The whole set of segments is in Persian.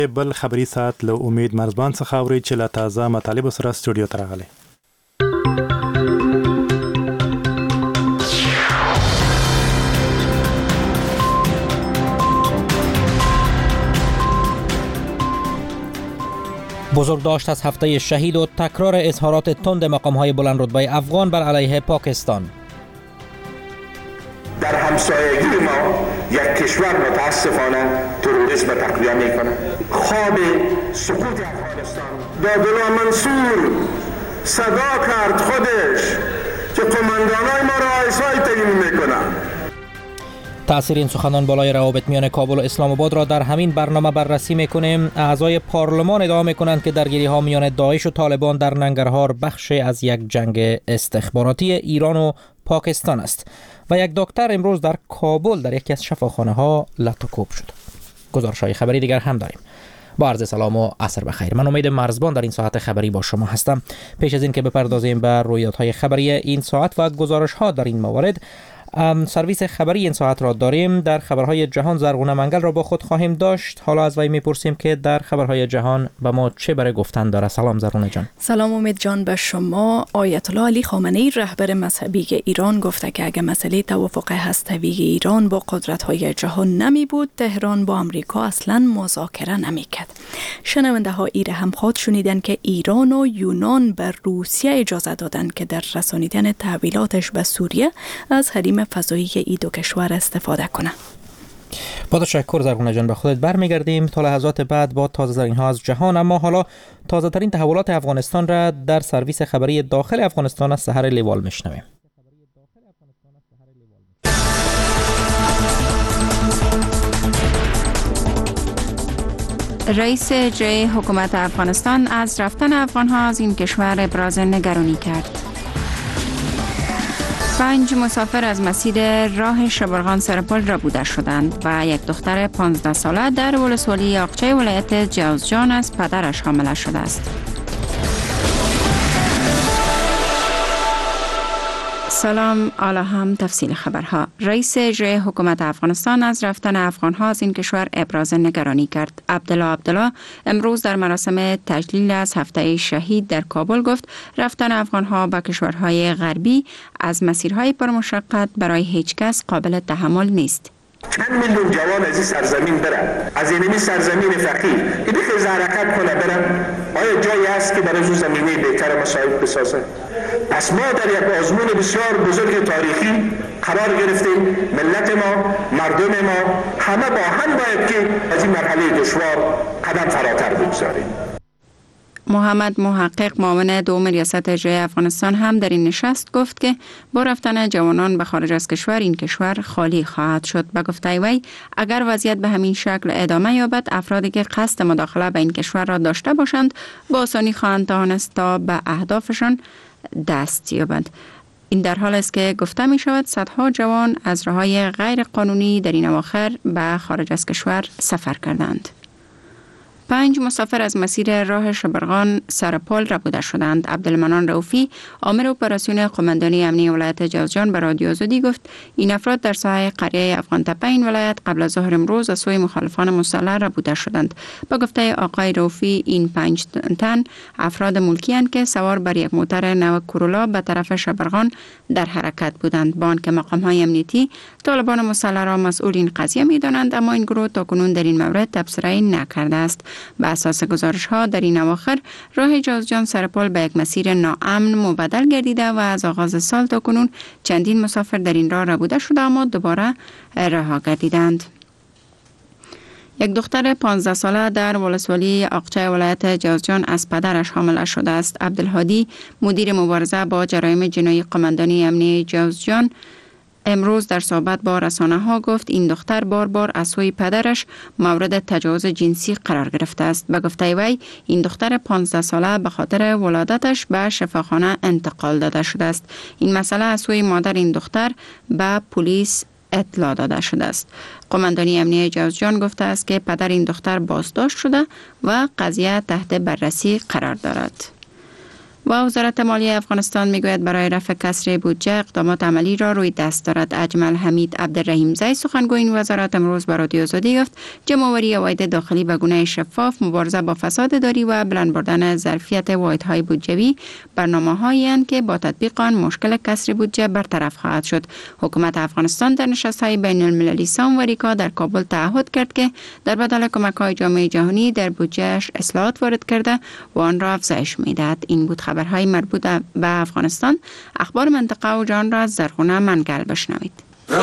بل خبری ساعت له امید مرزبان څخه اوري چې لا تازه مطالب سره استودیو ته راغلي. بزرگداشت از هفته شهید و تکرار اظهارات تند مقام‌های بلندرتبه افغان بر علیه پاکستان. در همسایگی ما یک کشور متاسفانه تروریسم تقویت میکنه. خواب سقوط افغانستان دادالله منصور صدا کرد خودش که قماندانای ما را ایسای تعیین میکنن. تأثیر این سخنان بالای روابط میان کابل و اسلام آباد را در همین برنامه بررسی میکنیم. اعضای پارلمان ادعا میکنند که درگیری ها میان داعش و طالبان در ننگرهار بخشی از یک جنگ استخباراتی ایران و پاکستان است و یک دکتر امروز در کابل در یکی از شفاخانه ها لطوکوب شد. گزارش‌های خبری دیگر هم داریم. با عرض سلام و عصر بخیر. من امید مرزبان در این ساعت خبری با شما هستم. پیش از این که بپردازیم به رویدادهای خبری این ساعت و گزارش‌ها در این موارد، سرویس خبری این ساعت را داریم. در خبرهای جهان زرغونه منگل را با خود خواهیم داشت. حالا از وی میپرسیم که در خبرهای جهان به ما چه برای گفتن داره. سلام زرغونه جان. سلام امید جان به شما. آیت الله علی خامنه‌ای رهبر مذهبی ایران گفته که اگر مسئله توافق هسته‌ای ایران با قدرت‌های جهان نمی بود، تهران با آمریکا اصلا مذاکره نمی‌کرد. شنونده ها ایره هم خود شنیدن که ایران و یونان به روسیه اجازه دادن که در رسانیدن تحویلاتش به سوریه از حریم فضایی ای دو کشور استفاده کنه. با تشکر زرغونه جان. به خودت برمیگردیم تا لحظات بعد با تازه ترین ها از جهان. اما حالا تازه ترین تحولات افغانستان را در سرویس خبری داخل افغانستان از سحر لیوال میشنویم. رئیس اجرایی حکومت افغانستان از رفتن افغان‌ها از این کشور ابراز نگرانی کرد. 5 مسافر از مسیر راه شبرغان سرپل ربوده شدند و یک دختر 15 ساله در ولسوالی یاغچه ولایت جوزجان از پدرش حامله شده است. سلام، حالا هم تفصیل خبرها. رئیس اجرایی حکومت افغانستان از رفتن افغان‌ها از این کشور ابراز نگرانی کرد. عبدالله امروز در مراسم تجلیل از هفته شهید در کابل گفت رفتن افغان‌ها به کشورهای غربی از مسیرهای پرمشقت برای هیچ کس قابل تحمل نیست. چند میلیون جوان از این سرزمین برن، از این سرزمین فقیر که بخیز حرکت کنه برن، آیا جایی هست که برای زمینه بهتر مساعد بسازه؟ پس ما در یک آزمون بسیار بزرگ تاریخی قرار گرفتیم. ملت ما، مردم ما همه با هم باید که از این مرحله دشوار قدم فراتر بگذاریم. محمد محقق معاون دوم ریاست اجرایی افغانستان هم در این نشست گفت که با رفتن جوانان به خارج از کشور این کشور خالی خواهد شد. به گفته وی اگر وضعیت به همین شکل ادامه یابد، افرادی که قصد مداخله به این کشور را داشته باشند با آسانی خواهند توانست تا به اهدافشان دست یابند. این در حال است که گفته می شود صدها جوان از راه‌های غیر قانونی در این اواخر به خارج از کشور سفر کردند. 5 مسافر از مسیر راه شبرغان سرپل ربوده شدند. عبدالمنان رؤوفی، آمر اپراسیون قماندانی امنی ولایت جوزجان به رادیو آزادی گفت این افراد در ساحه قریه افغان تپه این ولایت قبل از ظهر امروز از سوی مخالفان مسلح ربوده شدند. با گفته آقای رؤوفی این 5 تن افراد ملکی اند که سوار بر یک موتر نو کورولا به طرف شبرغان در حرکت بودند. با آنکه مقام‌های امنیتی طالبان مسلح را مسئول این قضیه می‌دانند، اما این گروه تاکنون در این مورد تبصره نکرده است. به اساس گزارش‌ها در این اواخر راه جوزجان سرپل به یک مسیر ناامن مبدل گردیده و از آغاز سال تا کنون چندین مسافر در این راه ربوده شده اما دوباره رها گردیدند. یک دختر 15 ساله در ولسوالی آقچه ولایت جوزجان از پدرش حامله شده است. عبدالهادی، مدیر مبارزه با جرایم جنایی قماندانی امنی جوزجان، امروز در صحبت با رسانه‌ها گفت این دختر بار از سوی پدرش مورد تجاوز جنسی قرار گرفته است. به گفته وی این دختر 15 ساله به خاطر ولادتش به شفاخانه انتقال داده شده است. این مسئله از سوی مادر این دختر به پلیس اطلاع داده شده است. قماندانی امنیه جوزجان گفته است که پدر این دختر بازداشت شده و قضیه تحت بررسی قرار دارد. و وزارت مالیه افغانستان میگوید برای رفع کسر بودجه اقدامات عملی را روی دست دارد. اجمل حمید عبدالرحیم زی سخنگوی این وزارت امروز با رادیو آزادی گفت جمع‌آوری عواید داخلی به گونه شفاف، مبارزه با فساد اداری و بلند بردن ظرفیت واحدهای بودجوی برنامه‌هایی اند که با تطبیق آن مشکل کسر بودجه برطرف خواهد شد. حکومت افغانستان در نشست‌های بین‌المللی سام و ریکا در کابل تعهد کرد که در بدل کمک‌های جامعه جهانی در بودجه‌اش اصلاحات وارد کرده و آن را افزایش می‌دهد. این بود خبرهای مربوط به افغانستان. اخبار منطقه و جهان را از زرخونه منگل بشنوید.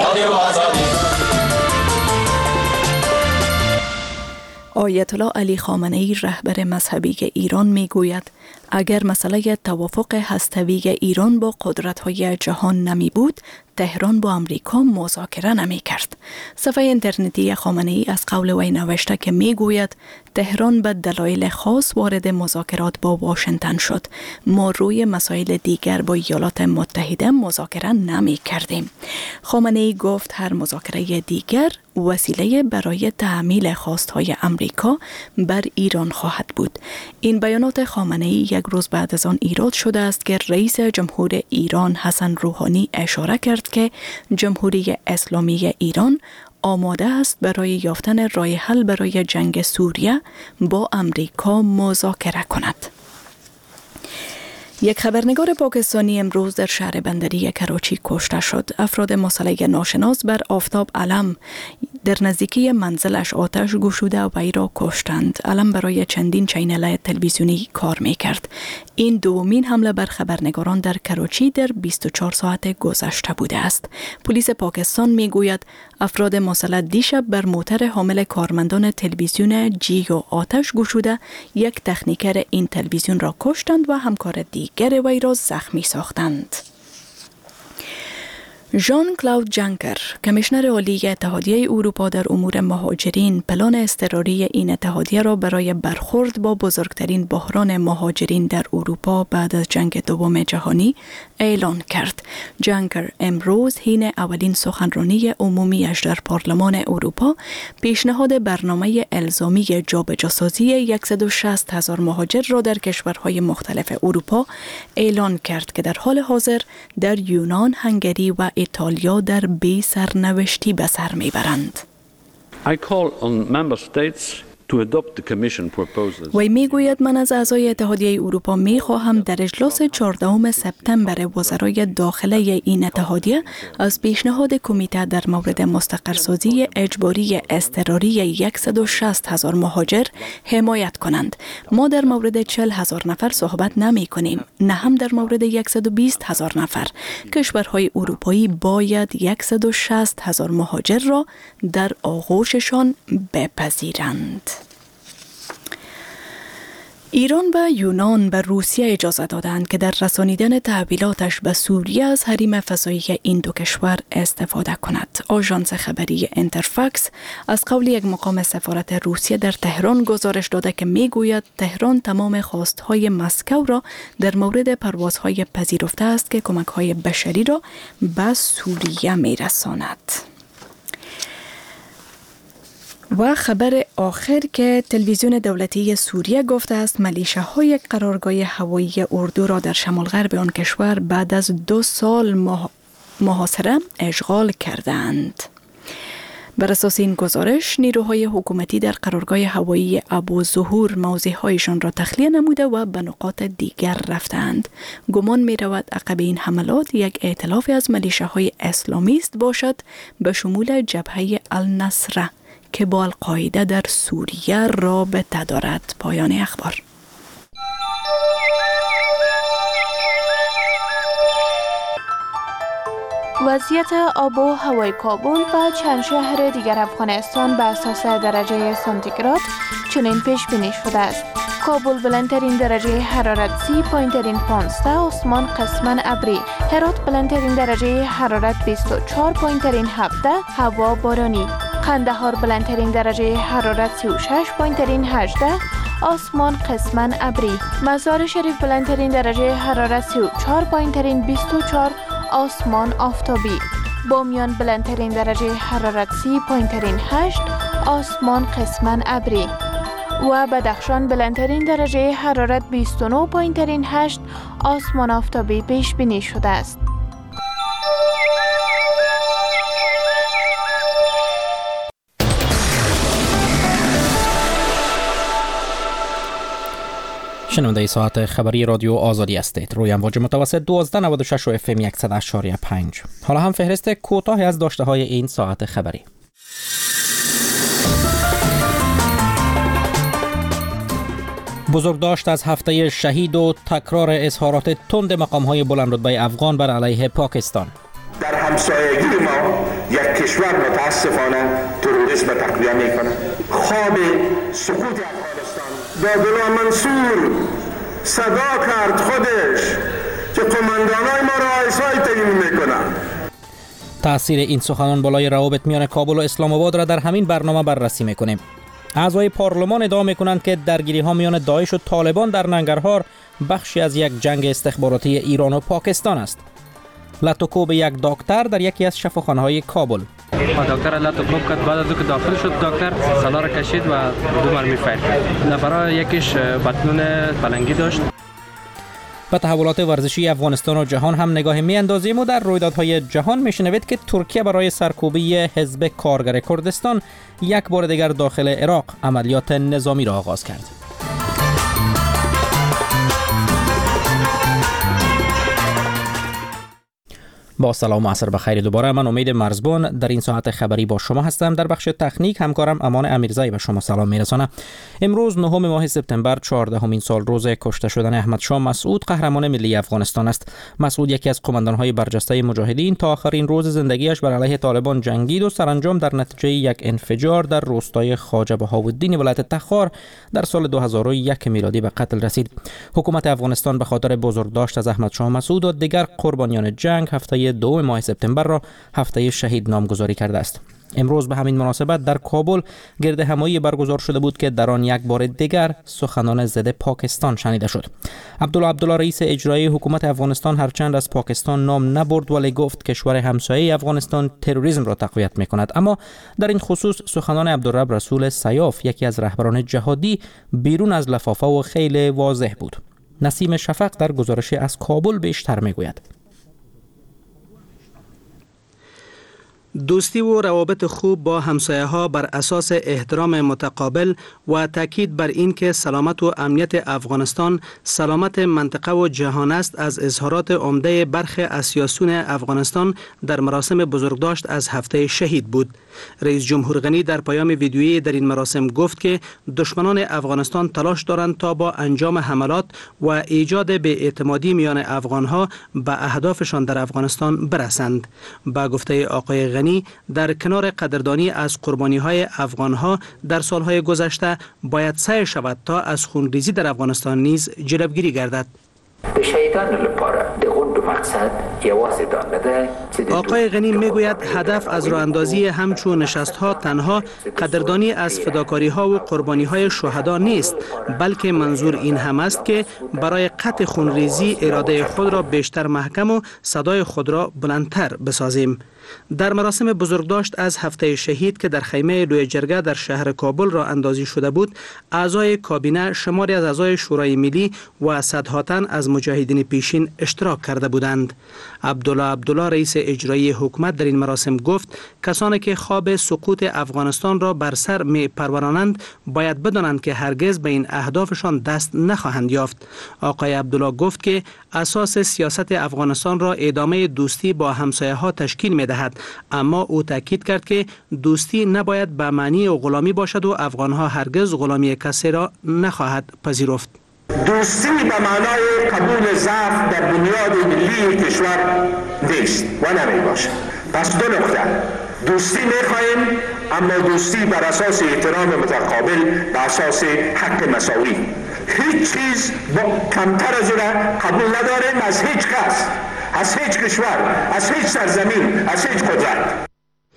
آیت الله علی خامنه‌ای رهبر مذهبی ایران میگوید اگر مسئله توافق هسته‌ای ایران با قدرت‌های جهان نمی بود، تهران با امریکا مذاکره نمی کرد. صفحه اینترنتی خامنه‌ای از قول وی نوشته که می گوید تهران به دلایل خاص وارد مذاکرات با واشنگتن شد. ما روی مسائل دیگر با ایالات متحده مذاکره نمی کردیم. خامنه‌ای گفت هر مذاکره دیگر وسیله برای تعمیل خواستهای امریکا بر ایران خواهد بود. این بیانات خامنه‌ای یک روز بعد از آن ایراد شده است که رئیس جمهور ایران حسن روحانی اشاره کرد که جمهوری اسلامی ایران آماده است برای یافتن راه حل برای جنگ سوریه با امریکا مذاکره کند. یک خبرنگار پاکستانی امروز در شهر بندری کراچی کشته شد. افراد مسلح ناشناس بر آفتاب علم در نزدیکی منزلش آتش گشوده و وی را کشتند. علم برای چندین چینل تلویزیونی کار می‌کرد. این دومین حمله بر خبرنگاران در کراچی در 24 ساعت گذشته بوده است. پلیس پاکستان میگوید افراد مسلح دیشب بر موتر حامل کارمندان تلویزیون جیو آتش گشوده یک تکنیکر این تلویزیون را کشتند و همکار دیگر وی را زخمی ساختند. ژان کلاود جانکر، کمیشنر عالی اتحادیه اروپا در امور مهاجرین، پلان اضطراری این اتحادیه را برای برخورد با بزرگترین بحران مهاجرین در اروپا بعد از جنگ دوم جهانی اعلان کرد. جانکر امروز حین اولین سخنرانی عمومیش در پارلمان اروپا پیشنهاد برنامه الزامی جابجاسازی 160,000 مهاجر را در کشورهای مختلف اروپا اعلان کرد که در حال حاضر در یونان، هنگری و ایتالیا در بی سرنوشتی به سر میبرند. I call on member states to adopt the commission proposals. وی میگوید من از اعضای اتحادیه اروپا میخواهم در اجلاس 14 سپتامبر وزرای داخله این اتحادیه از پیشنهاد کمیته در مورد مستقرسازی اجباری اضطراری 160,000 مهاجر حمایت کنند. ما در مورد 40,000 نفر صحبت نمی کنیم، نه هم در مورد 120,000 نفر. کشورهای اروپایی باید 160,000 مهاجر را در آغوششان بپذیرند. ایران و یونان به روسیه اجازه دادند که در رسانیدن تحویلاتش به سوریه از حریم فضایی این دو کشور استفاده کند. آژانس خبری انترفاکس از قول یک مقام سفارت روسیه در تهران گزارش داده که میگوید تهران تمام خواستهای مسکو را در مورد پروازهای پذیرفته است که کمک‌های بشری را به سوریه میرساند. و خبر آخر که تلویزیون دولتی سوریه گفته است میلیشیاهای قرارگاه هوایی اردو را در شمال غرب آن کشور بعد از 2 سال محاصره اشغال کردند. بر اساس این گزارش نیروهای حکومتی در قرارگاه هوایی ابوظهور موضع‌هایشان را تخلیه نموده و به نقاط دیگر رفتند. گمان می رود عقب این حملات یک ائتلاف از میلیشیاهای اسلامیست باشد به شمول جبهه النصره که با القاعده در سوریه رابطه دارد. پایان اخبار. وضعیت آب و هوای کابل و چند شهر دیگر افغانستان به اساس درجه سانتیگراد چنین پیش بینی شده است. کابل بلندترین درجه حرارت 30، پایینترین 15، آسمان قسماً ابری. هرات بلندترین درجه حرارت 24، پایینترین 17، هوا بارانی. قندهار بلندترین درجه حرارت 36، پایینترین 18، آسمان قسماً ابری. مزار شریف بلندترین درجه حرارت 34، پایینترین 24، آسمان آفتابی. بامیان بلندترین درجه حرارت 30، پایینترین 8، آسمان قسماً ابری. و بدخشان بلندترین درجه حرارت 29 پایینترین 8 آسمان آفتابی پیش بینی شده است. شنونده ساعت خبری رادیو آزادی هستید. روی امواج متوسط 1296 و اف ام 100.5. حالا هم فهرست کوتاهی از داشته های این ساعت خبری. بزرگداشت از هفته شهید و تکرار اظهارات تند مقام‌های بلندرتبه افغان بر علیه پاکستان. در همسایگی ما یک کشور متاسفانه تروریسم تقویت میکنه. خواب سقوط افغانستان دادالله منصور صدا کرد خودش که قماندانای ما را آیسای تعیین میکنن. تأثیر این سخنان بالای روابط میان کابل و اسلام آباد را در همین برنامه بررسی میکنیم. اعضای پارلمان ادعا میکنند که درگیری ها میان داعش و طالبان در ننگرهار بخشی از یک جنگ استخباراتی ایران و پاکستان است. لطوکوب یک دکتر در یکی از شفاخانه‌های کابل. دکتر لطوکوب کرد، بعد از اینکه داخل شد دکتر سلا را کشید و دو مرمی فیر کرد. نفرها یکیش بطنون پلنگی داشت. به تحولات ورزشی افغانستان و جهان هم نگاه می‌اندازیم و در رویدادهای جهان می‌شنوید که ترکیه برای سرکوبی حزب کارگر کردستان یک بار دیگر داخل عراق عملیات نظامی را آغاز کرد. با سلام و عصر بخیر دوباره. من امید مرزبان در این ساعت خبری با شما هستم. در بخش تکنیک همکارم امان امیرزایی به شما سلام میرسانه. امروز 9 ماه سپتامبر 14 سال روز کشته شدن احمد شاه مسعود قهرمان ملی افغانستان است. مسعود یکی از قماندان‌های برجسته مجاهدین تا آخرین روز زندگیش بر علیه طالبان جنگید و سرانجام در نتیجه یک انفجار در روستای خواجه بهاءالدین ولایت تخار در سال 2001 میلادی به قتل رسید. حکومت افغانستان به خاطر بزرگداشت از احمد شاه مسعود و دیگر قربانیان جنگ هفته 2 ماه سپتامبر را هفته شهید نامگذاری کرده است. امروز به همین مناسبت در کابل گرد همایی برگزار شده بود که در آن یک بار دیگر سخنان ضد پاکستان شنیده شد. عبدالله رئیس اجرایی حکومت افغانستان هرچند از پاکستان نام نبرد ولی گفت کشور همسایه افغانستان تروریسم را تقویت می‌کند. اما در این خصوص سخنان عبدالرب رسول سیاف یکی از رهبران جهادی بیرون از لفافه و خیلی واضح بود. نسیم شفق در گزارش از کابل بیشتر می‌گوید. دوستی و روابط خوب با همسایه‌ها بر اساس احترام متقابل و تاکید بر این که سلامت و امنیت افغانستان سلامت منطقه و جهان است از اظهارات عمده برخی از سیاسیون افغانستان در مراسم بزرگداشت از هفته شهید بود. رئیس جمهور غنی در پیام ویدیویی در این مراسم گفت که دشمنان افغانستان تلاش دارند تا با انجام حملات و ایجاد بی‌اعتمادی میان افغانها به اهدافشان در افغانستان برسند. با گفته آقای غنی در کنار قدردانی از قربانی‌های افغان‌ها در سال‌های گذشته باید سعی شود تا از خونریزی در افغانستان نیز جلوگیری گردد. آقای غنی میگوید هدف از راه اندازی همچون نشست‌ها تنها قدردانی از فداکاری‌ها و قربانی‌های شهدا نیست، بلکه منظور این هم است که برای قطع خونریزی اراده خود را بیشتر محکم و صدای خود را بلندتر بسازیم. در مراسم بزرگداشت از هفته شهید که در خیمه لوی جرگه در شهر کابل را اندازی شده بود، اعضای کابینه، شماری از اعضای شورای ملی و صدها تن از مجاهدین پیشین اشتراک کرده بودند. عبدالله رئیس اجرایی حکومت در این مراسم گفت کسانی که خواب سقوط افغانستان را بر سر می پرورانند باید بدانند که هرگز به این اهدافشان دست نخواهند یافت. آقای عبدالله گفت که اساس سیاست افغانستان را ادامه دوستی با همسایه‌ها تشکیل می‌دهد، اما او تاکید کرد که دوستی نباید به معنی غلامی باشد و افغان‌ها هرگز غلامی کسی را نخواهد پذیرفت. دوستی به معنای قبول ضعف در بنیاد ملی کشور نیست و نمی باشد. پس دو نکته: دوستی می‌خواهیم اما دوستی بر اساس احترام متقابل، بر اساس حق مساوی. هیچ چیز کمتر از او قبول نداریم از هیچ کس، از هیچ کشور، از هیچ سرزمین، از هیچ قدرت.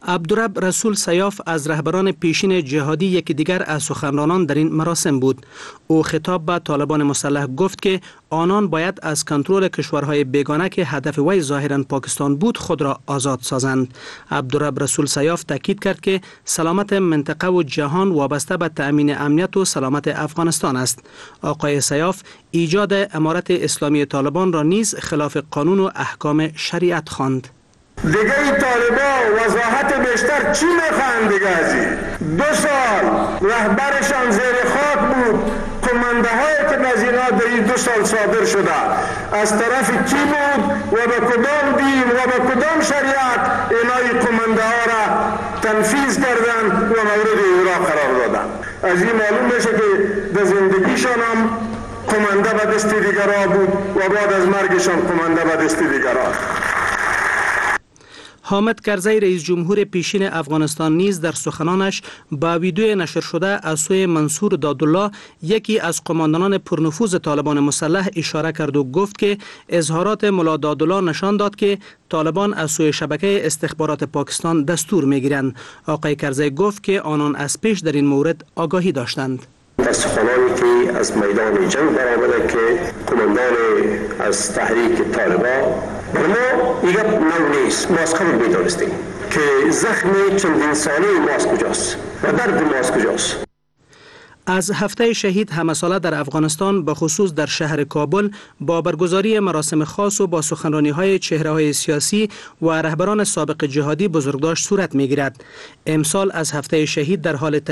عبدالرب رسول سیاف از رهبران پیشین جهادی یکی دیگر از سخنرانان در این مراسم بود. او خطاب به طالبان مسلح گفت که آنان باید از کنترل کشورهای بیگانه که هدف وی ظاهراً پاکستان بود خود را آزاد سازند. عبدالرب رسول سیاف تاکید کرد که سلامت منطقه و جهان وابسته به تأمین امنیت و سلامت افغانستان است. آقای سیاف ایجاد امارت اسلامی طالبان را نیز خلاف قانون و احکام شریعت خواند. دیگه ای طالبا وضاحت بیشتر چی میخواهند دیگه از این؟ 2 سال رهبرشان زیر خاک بود. کمانده هایی که از اینا در این 2 سال صادر شده از طرف کی بود و به کدام دین و به کدام شریعت اینا کمانده ها را تنفیذ کردن و مورد اجرا قرار دادن. از این معلوم میشه که در زندگیشان هم کمانده به دست دیگران بود و بعد از مرگشان کمانده به دست دیگران. حامد کرزی رئیس جمهور پیشین افغانستان نیز در سخنانش با ویدیو نشر شده از سوی منصور دادالله یکی از قماندانان پرنفوذ طالبان مسلح اشاره کرد و گفت که اظهارات ملا دادالله نشان داد که طالبان از سوی شبکه استخبارات پاکستان دستور میگیرند. آقای کرزی گفت که آنان از پیش در این مورد آگاهی داشتند. سخنانی که از میدان جنگ برآمده که کماندان از تحریک طالبان بر ما دیگر نو نیست. ما از قبل می‌دانستیم که زخم چندین ساله ماست کجاست و درد ماست کجاست. از هفته شهید همساله در افغانستان به خصوص در شهر کابل با برگزاری مراسم خاص و با سخنرانی‌های چهره‌های سیاسی و رهبران سابق جهادی بزرگداشت صورت می‌گیرد. امسال از هفته شهید در حال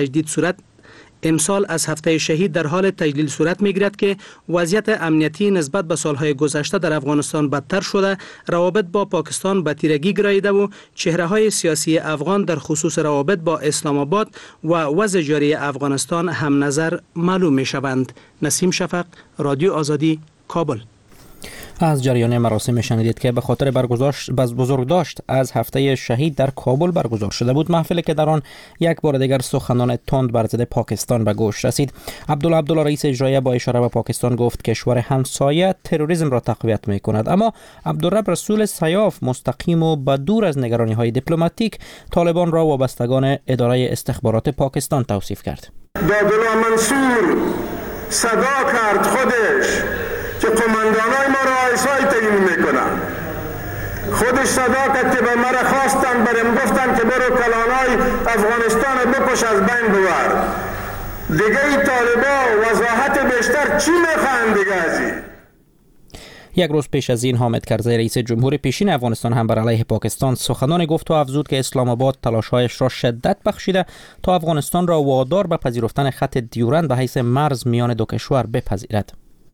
تجلیل صورت می‌گیرد که وضعیت امنیتی نسبت به سالهای گذشته در افغانستان بدتر شده، روابط با پاکستان به تیرگی گراییده و چهره‌های سیاسی افغان در خصوص روابط با اسلام آباد و وضع جاری افغانستان هم نظر معلوم می‌شوند. نسیم شفق، رادیو آزادی، کابل. از جریان مراسم شنیدید که به خاطر بزرگداشت از هفته شهید در کابل برگزار شده بود. محفلی که در آن یک بار دیگر سخنان تند بر ضد پاکستان به گوش رسید. عبدالله رئیس اجرایی با اشاره به پاکستان گفت کشور همسایه تروریسم را تقویت می‌کند، اما عبدالرب رسول سیاف مستقیم و بدور از نگرانی‌های دیپلماتیک طالبان را وابستگان اداره استخبارات پاکستان توصیف کرد. دادالله منصور صدا کرد خودش که قماندانای ما را آیسای تعیین میکنن. خودش صدا کرد که به مرا خواستن بریم گفتن که برو کلانای افغانستان بکش از بین ببر. دیگه ای طالبا وضاحت بیشتر چی میخواهند دیگه از این؟ یک روز پیش از این حامد کرزی رئیس جمهور پیشین افغانستان هم بر علیه پاکستان سخنان گفت و افزود که اسلام آباد تلاش‌هایش را شدت بخشیده تا افغانستان را وادار به پذیرفتن خط دیورند به حیث مرز میان دو کشور بپذیرد.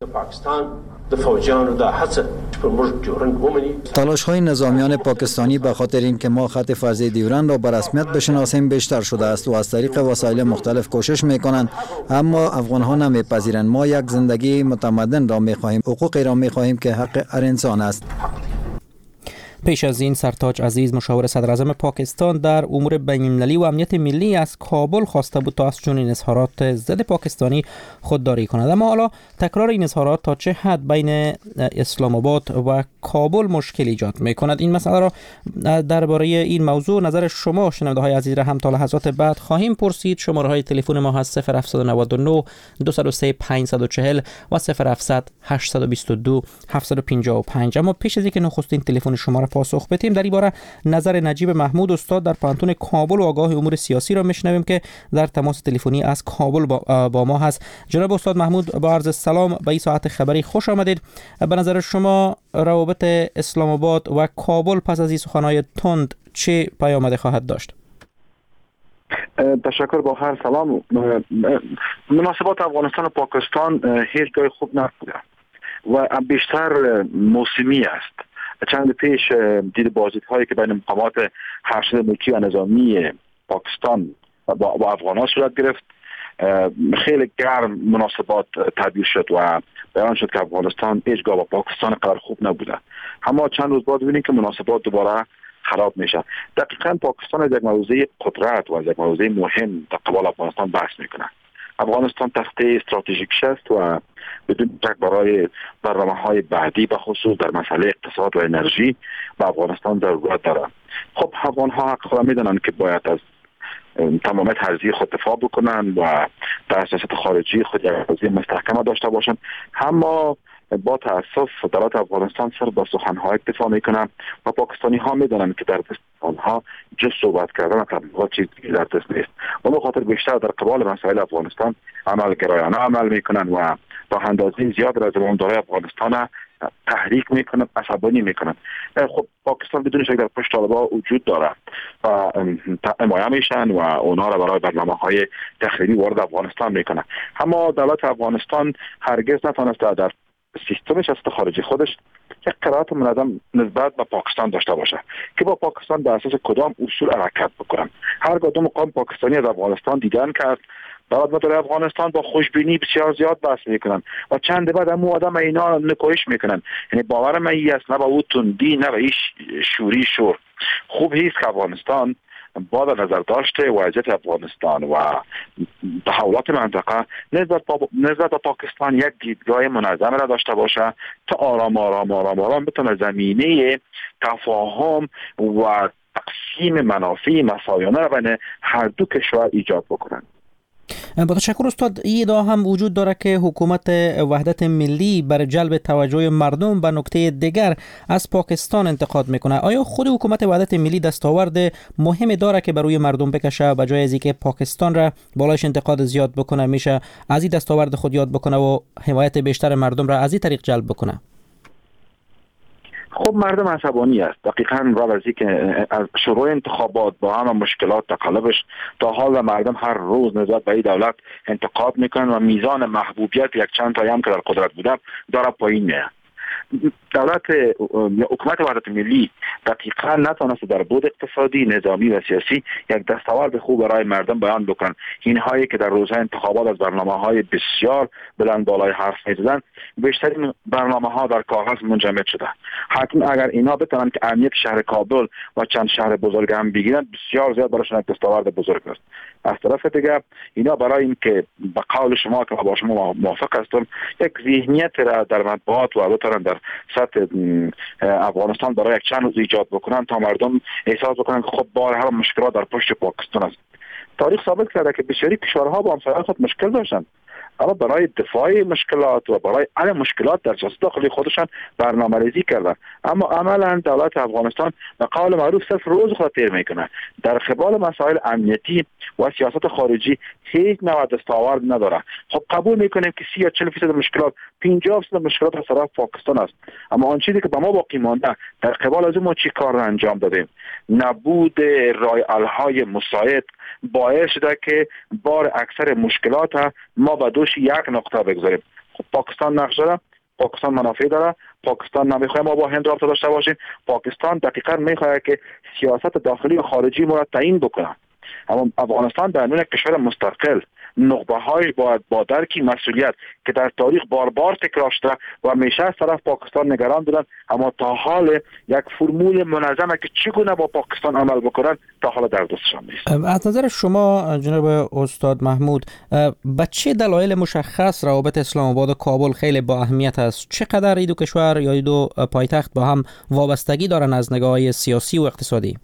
تلاش های نظامیان پاکستانی به خاطر اینکه ما خط فرضی دیورند را به رسمیت بشناسیم بیشتر شده است و از طریق وسایل مختلف کوشش میکنند، اما افغان ها نمیپذیرند. ما یک زندگی متمدن را میخواهیم، حقوقی را میخواهیم که حق هر انسان است. پیش از این سرتاج عزیز مشاور صدر اعظم پاکستان در امور بین‌المللی و امنیت ملی از کابل خواسته بود تا از چنین اظهارات ضد پاکستانی خودداری کند، اما حالا تکرار این اظهارات تا چه حد بین اسلام آباد و کابل مشکل ایجاد می‌کند. این مسئله را درباره این موضوع نظر شما شنونده‌های عزیز را هم تا لحظات بعد خواهیم پرسید. شماره‌های تلفن ما هست 0799 203 540 و 0700 822 755. اما پیش از اینکه نخستین تلفن شما را پاسخ بدیم در این باره نظر نجیب محمود استاد در پانتون کابل و آگاه امور سیاسی را میشنویم که در تماس تلفنی از کابل با ما هست. جناب استاد محمود، با عرض سلام به این ساعت خبری خوش آمدید. به نظر شما روابط اسلام آباد و کابل پس از این سخنهای تند چه پیامدی خواهد داشت؟ تشکر. با هر سلام. مناسبات افغانستان و پاکستان هیچ جای خوب نبوده و بیشتر موسمی است. چند پیش دید بازدیدهایی که بین مقامات ارشد ملکی و نظامی پاکستان با افغان‌ها صورت گرفت، خیلی گرم مناسبات تعبیر شد و بیان شد که افغانستان هیچگاه با پاکستان قرار خوب نبوده. اما چند روز بعد ببینیم که مناسبات دوباره خراب میشه. دقیقاً پاکستان از یک موضوع قدرت و از یک موضوع مهم در قبال افغانستان بحث میکنه. افغانستان تخته استراتژیکش است و بدون شک برای برنامه‌های بعدی به خصوص در مسئله اقتصاد و انرژی به افغانستان ضرورت دارد. خب افغان‌ها حق خود می‌دانند که باید از تمامیت ارضی خود دفاع بکنند و در سیاست خارجی خود یک ارضی مستحکم داشته باشند، اما با تاسف دولت افغانستان سر با سخن‌ها اکتفا میکنند و پاکستانی ها میدانند که در دست آنها جز صحبت کردن تبلیغات چیزی در دست نیست و به خاطر بیشتر در قبال مسائل افغانستان عملگرایانه عمل میکنند و تا اندازه زیاد را زمامدارای افغانستان تحریک میکنند، عصبانی میکنند. خب پاکستان بدون شک در پشت طالبان وجود دارد و حمایه میشن و اونا را برای برنامه‌های تخریبی وارد افغانستان میکنند، اما دولت افغانستان هرگز نتوانسته در سیستم سیاست خارجی خودش یک قرارات منظم نسبت به پاکستان داشته باشه که با پاکستان به اساس کدام اصول حرکت بکنن. هرگاه دو مقام پاکستانی از افغانستان دیدن کرد، دولت مدار افغانستان با خوشبینی بسیار زیاد بحث میکنن و چند بعد هم آدم اینا نکوهش میکنن. یعنی باورم ای است نه به او تندی نه به این شوری شور. خوب هیست که افغانستان با نظر داشته وضعیت افغانستان و تحولات منطقه نسبت به پاکستان یک دیدگاه منظم را داشته باشه تا آرام بتونه زمینه تفاهم و تقسیم منافع مسایانه را بین هر دو کشور ایجاد بکنند. با تشکر استاد، این ادعا هم وجود داره که حکومت وحدت ملی برای جلب توجه مردم به نکته دیگر از پاکستان انتقاد میکنه. آیا خود حکومت وحدت ملی دستاورد مهمی داره که برای مردم بکشه به جای از اینکه پاکستان را بالایش انتقاد زیاد بکنه میشه از این دستاورد خود یاد بکنه و حمایت بیشتر مردم را از این طریق جلب بکنه؟ خب مردم عصبانی است دقیقاً و از اینکه از شروع انتخابات با همه مشکلات تقلبش تا حال مردم هر روز نسبت به این دولت انتقاد میکنن و میزان محبوبیت یک چند تایی هم که در قدرت بوده داره پایین میاد. دولت یا حکومت وحدت ملی دقیقاً نتونسته در بود اقتصادی، نظامی و سیاسی یک دستاورد خوب برای مردم بیان بکنن. اینهایی که در روزهای انتخابات از برنامه‌های بسیار بلند بالای حرف می‌زدن، بیشترین برنامه‌ها در کاغذ منجمد شده. حتما اگر اینا بتونن که امنیت شهر کابل و چند شهر بزرگ هم بگیرن، بسیار زیاد براشون یک دستاورد بزرگ است. از طرف دیگه اینا برای اینکه به قول شما که با شما موافق هستم یک ذهنیت را در مطبوعات و بتونن در سطح افغانستان برای یک چند روز ایجاد بکنن تا مردم احساس بکنن که خب بارها مشکلات در پشت پاکستان است. تاریخ ثابت کرده که بسیاری کشورها با همسایه‌های خود مشکل داشتن، اما برای دفاع مشکلات و برای حل مشکلات در سیاست داخلی خودشان برنامه‌ریزی کردن، اما عملا دولت افغانستان به قول معروف صرف روز خود تیر میکنه. در قبال مسائل امنیتی و سیاست خارجی هیچ نوع دستاورد نداره. خب قبول میکنیم که 30 یا 40% مشکلات 50% مشکلات از طرف پاکستان است، اما آن چیزی که به ما باقی مانده در قبال از ما چی کار را انجام دادیم؟ نبود رای حل‌های مساعد باعث شده که بار اکثر مشکلات ما به دوش یک نقطه بگذاریم. خب پاکستان نقش داره، پاکستان منافع داره، پاکستان نمیخواد ما با هند رابطه داشته باشیم، پاکستان دقیقاً میخواد که سیاست داخلی و خارجی ما را تعیین بکنه. اما افغانستان به عنوان کشور مستقل نخبه‌های باید با درک مسئولیت که در تاریخ بار تکرار شده و همیشه از طرف پاکستان نگران بودن، اما تا حال یک فرمول منظمه که چگونه با پاکستان عمل بکنن تا حالا در دستشان نیست. از نظر شما جناب استاد محمود، به چه دلایل مشخص روابط اسلام آباد و کابل خیلی با اهمیت است؟ چقدر این دو کشور یا این دو پایتخت با هم وابستگی دارن از نگاه سیاسی و اقتصادی؟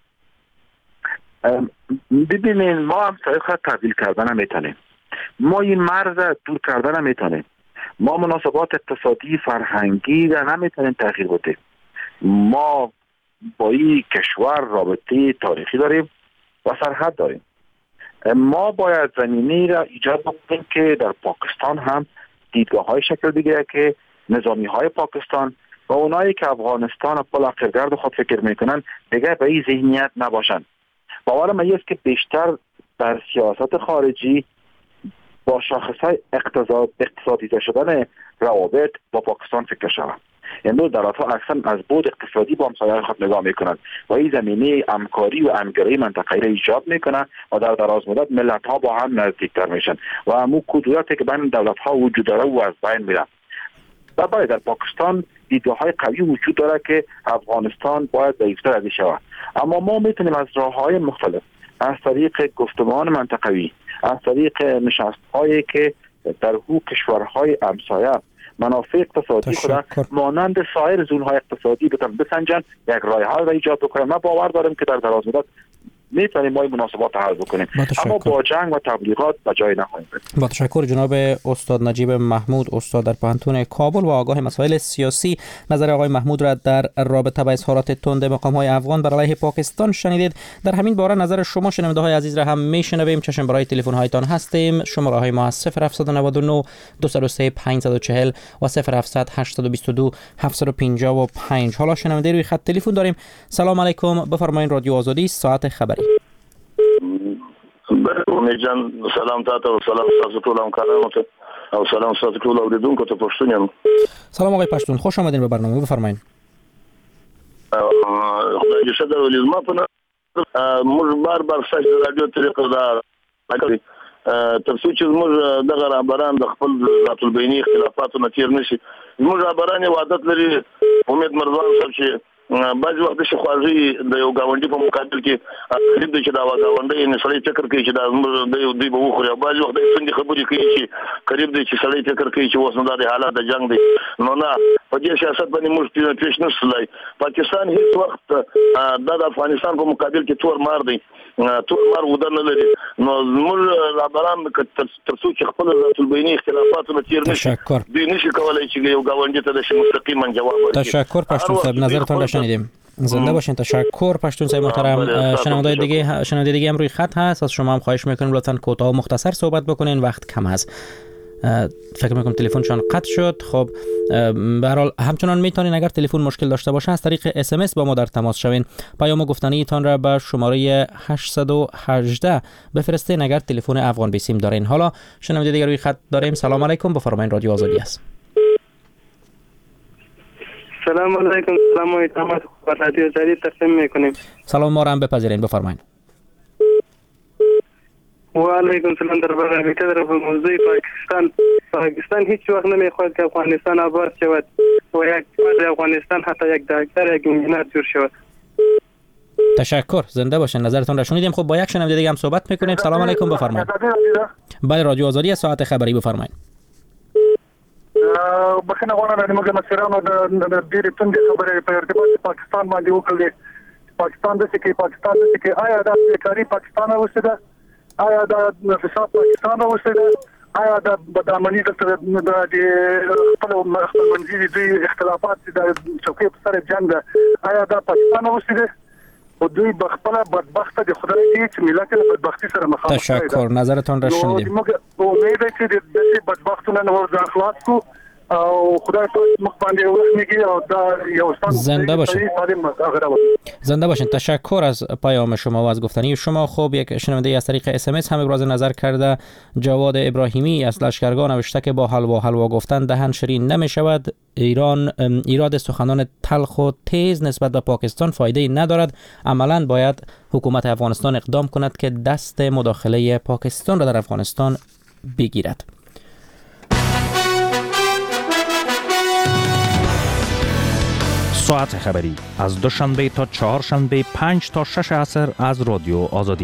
ببینین ما هم طریقه تبدیل کردن نمیتونیم، ما این مرز دور کردن نمیتونیم، ما مناسبات اقتصادی فرهنگی را نمیتونیم تغییر بدیم. ما با این کشور رابطه تاریخی داریم و سرحد داریم. ما باید زمینه را ایجاد بکنیم که در پاکستان هم دیدگاه های شکل بگیره که نظامی های پاکستان و اونایی که افغانستان و پل عقب‌گرد خود فکر میکنن دیگه به این ذهنیت نباشن. باورم است که بیشتر در سیاست خارجی با شاخصهای اقتصادی شدن روابط با پاکستان فکر شود. امروز دولت‌ها اکثر از بود اقتصادی با همسایه‌های خود نگاه میکنند و این زمینه همکاری و همگرایی منطقه‌ای را ایجاد میکنه و در دراز مدت ملت‌ها با هم نزدیکتر میشن و همون کدورتی که بین دولت‌ها وجود داره و از بین میره. در پاکستان دیدگاه‌های قوی وجود داره که افغانستان باید ضعیف‌تر از این شود، اما ما میتونیم از راه‌های مختلف از طریق گفتمان منطقوی، از طریق نشست‌هایی که در کشورهای همسایه منافع اقتصادی خود مانند سایر زون‌های اقتصادی بسنجن، یک راه حل را ایجاد بکنن. من باور دارم که در دراز مدت میتونیم ما مناسبات حل بکنیم، اما با جنگ و تبلیغات به جای نخواهیم رسید. با تشکر جناب استاد نجیب محمود، استاد در پانتون کابل و آگاه مسائل سیاسی. نظر آقای محمود را در رابطه با اظهارات تند مقام‌های افغان بر علیه پاکستان شنیدید. در همین باره نظر شما شنونده‌های عزیز را هم میشنویم. چشم برای تلفن‌هایتان هستیم. شماره‌های ما 0799 203 540 و 0700 822 755. حالا شنونده روی خط تلفن داریم. سلام علیکم، بفرمایید. رادیو آزادی، ساعت خبری. میجان سلام تاسو، سلام تاسو ټول همکارانو ته او سلام تاسو ټول اوریدونکو ته پښتون یم. سلام آقای پښتون، خوش آمدین به برنامه. بفرمایید. خدای دې شته ولې ما په موږ بار ساج رادیو طریقه دا تفصیل چې موږ دغه رهبران د خپل ذات البینی اختلافاتو نتیر نشي. موږ رهبران عادت لري امید مرزان صاحب چې بعض وخت چې خوازي د یو گاونډي په مقابل کې خرید چې دا گاونډي نه سړی فکر کوي چې دا دوی به وخوري. بعض وخت څنګه خبرې کوي چې قریب دی چې سړی فکر کوي چې اوس نو د حالات د جنگ دی. نو نه په دې سیاست باندې موږ پیش نه سلای. پاکستان هیڅ وخت د افغانستان په مقابل کې تور مار دی، تور مار ودان نه لري. نو موږ رهبران ترڅو چې خپل ذات البینی اختلافاتو نتیر نشي، دوی نشي کولای چې یو گاونډي ته د مستقیما جواب ورکړي. تشکر پښتون صاحب، نظرتون را شنیدیم. زنده باشین. تشکر پښتون صاحب محترم. شنونده دیگه هم روی خط هست. از شما هم خواهش میکنیم لطفاً کوتاه و مختصر صحبت بکنین، وقت کم هست. فکر میکنم تلفنشان قطع شد. خب به هر حال همچنان میتونین اگر تلفن مشکل داشته باشه از طریق SMS با ما در تماس شوین. پیام گفتنی تان را به شماره 818 بفرستین اگر تلفن افغان بیسیم دارین. حالا شنونده دیگه روی خط داریم. سلام علیکم، بفرمایید. رادیو آزادی است. سلام علیکم. سلام علیکم. رادیو آزادی تقدیم میکنیم. سلام ما را هم بپذیرین. بفرمایید. و علیکم سلام. در رابطه در موضوع پاکستان هیچ وقت نمیخواد که افغانستان آباد شود و یک فرد افغانستان حتی یک دکتر یک انجینر جور شود. تشکر، زنده باشین. نظرتون را شنیدیم. خب با یک شنونده دیگه هم صحبت میکنیم. سلام علیکم، بفرمایید. بله، رادیو آزادی، ساعت خبری، بفرمایید. بخنه غواړم د موږ مسیرانو د ډېرې توندې خبرې په ارتباط پاکستان باندې وکړلې. پاکستان د کې آیا د بیکاری پاکستان اوسېده، آیا د فساد پاکستان اوسېده، آیا د بدامنۍ د خپل منځي دوی اختلافات د چوکۍ په سر جنګ ده، آیا د پاکستان اوسېده او دوی بخپله بدبخته د خدای دې چې ملت له بدبختی سره مخامخ شي. تشکر، نظرتون را شنیدیم. موږ امید چې د دې بدبختونو نه ورځ خلاص کو او خدای په مخ باندې ورسېږي او دا یو ستاسو زنده باشین. زنده باشین. تشکر از پیام شما و از گفتنی شما. خب یک شنونده از طریق SMS هم ابراز نظر کرده. جواد ابراهیمی از لشکرگاه نوشته که با حلوا گفتن دهن شیرین نمیشود. ایراد سخنان تلخ و تیز نسبت به پاکستان فایده ندارد. عملاً باید حکومت افغانستان اقدام کند که دست مداخله پاکستان را در افغانستان بگیرد. ساعت خبری از دوشنبه تا چهارشنبه 5 تا 6 عصر از رادیو آزادی.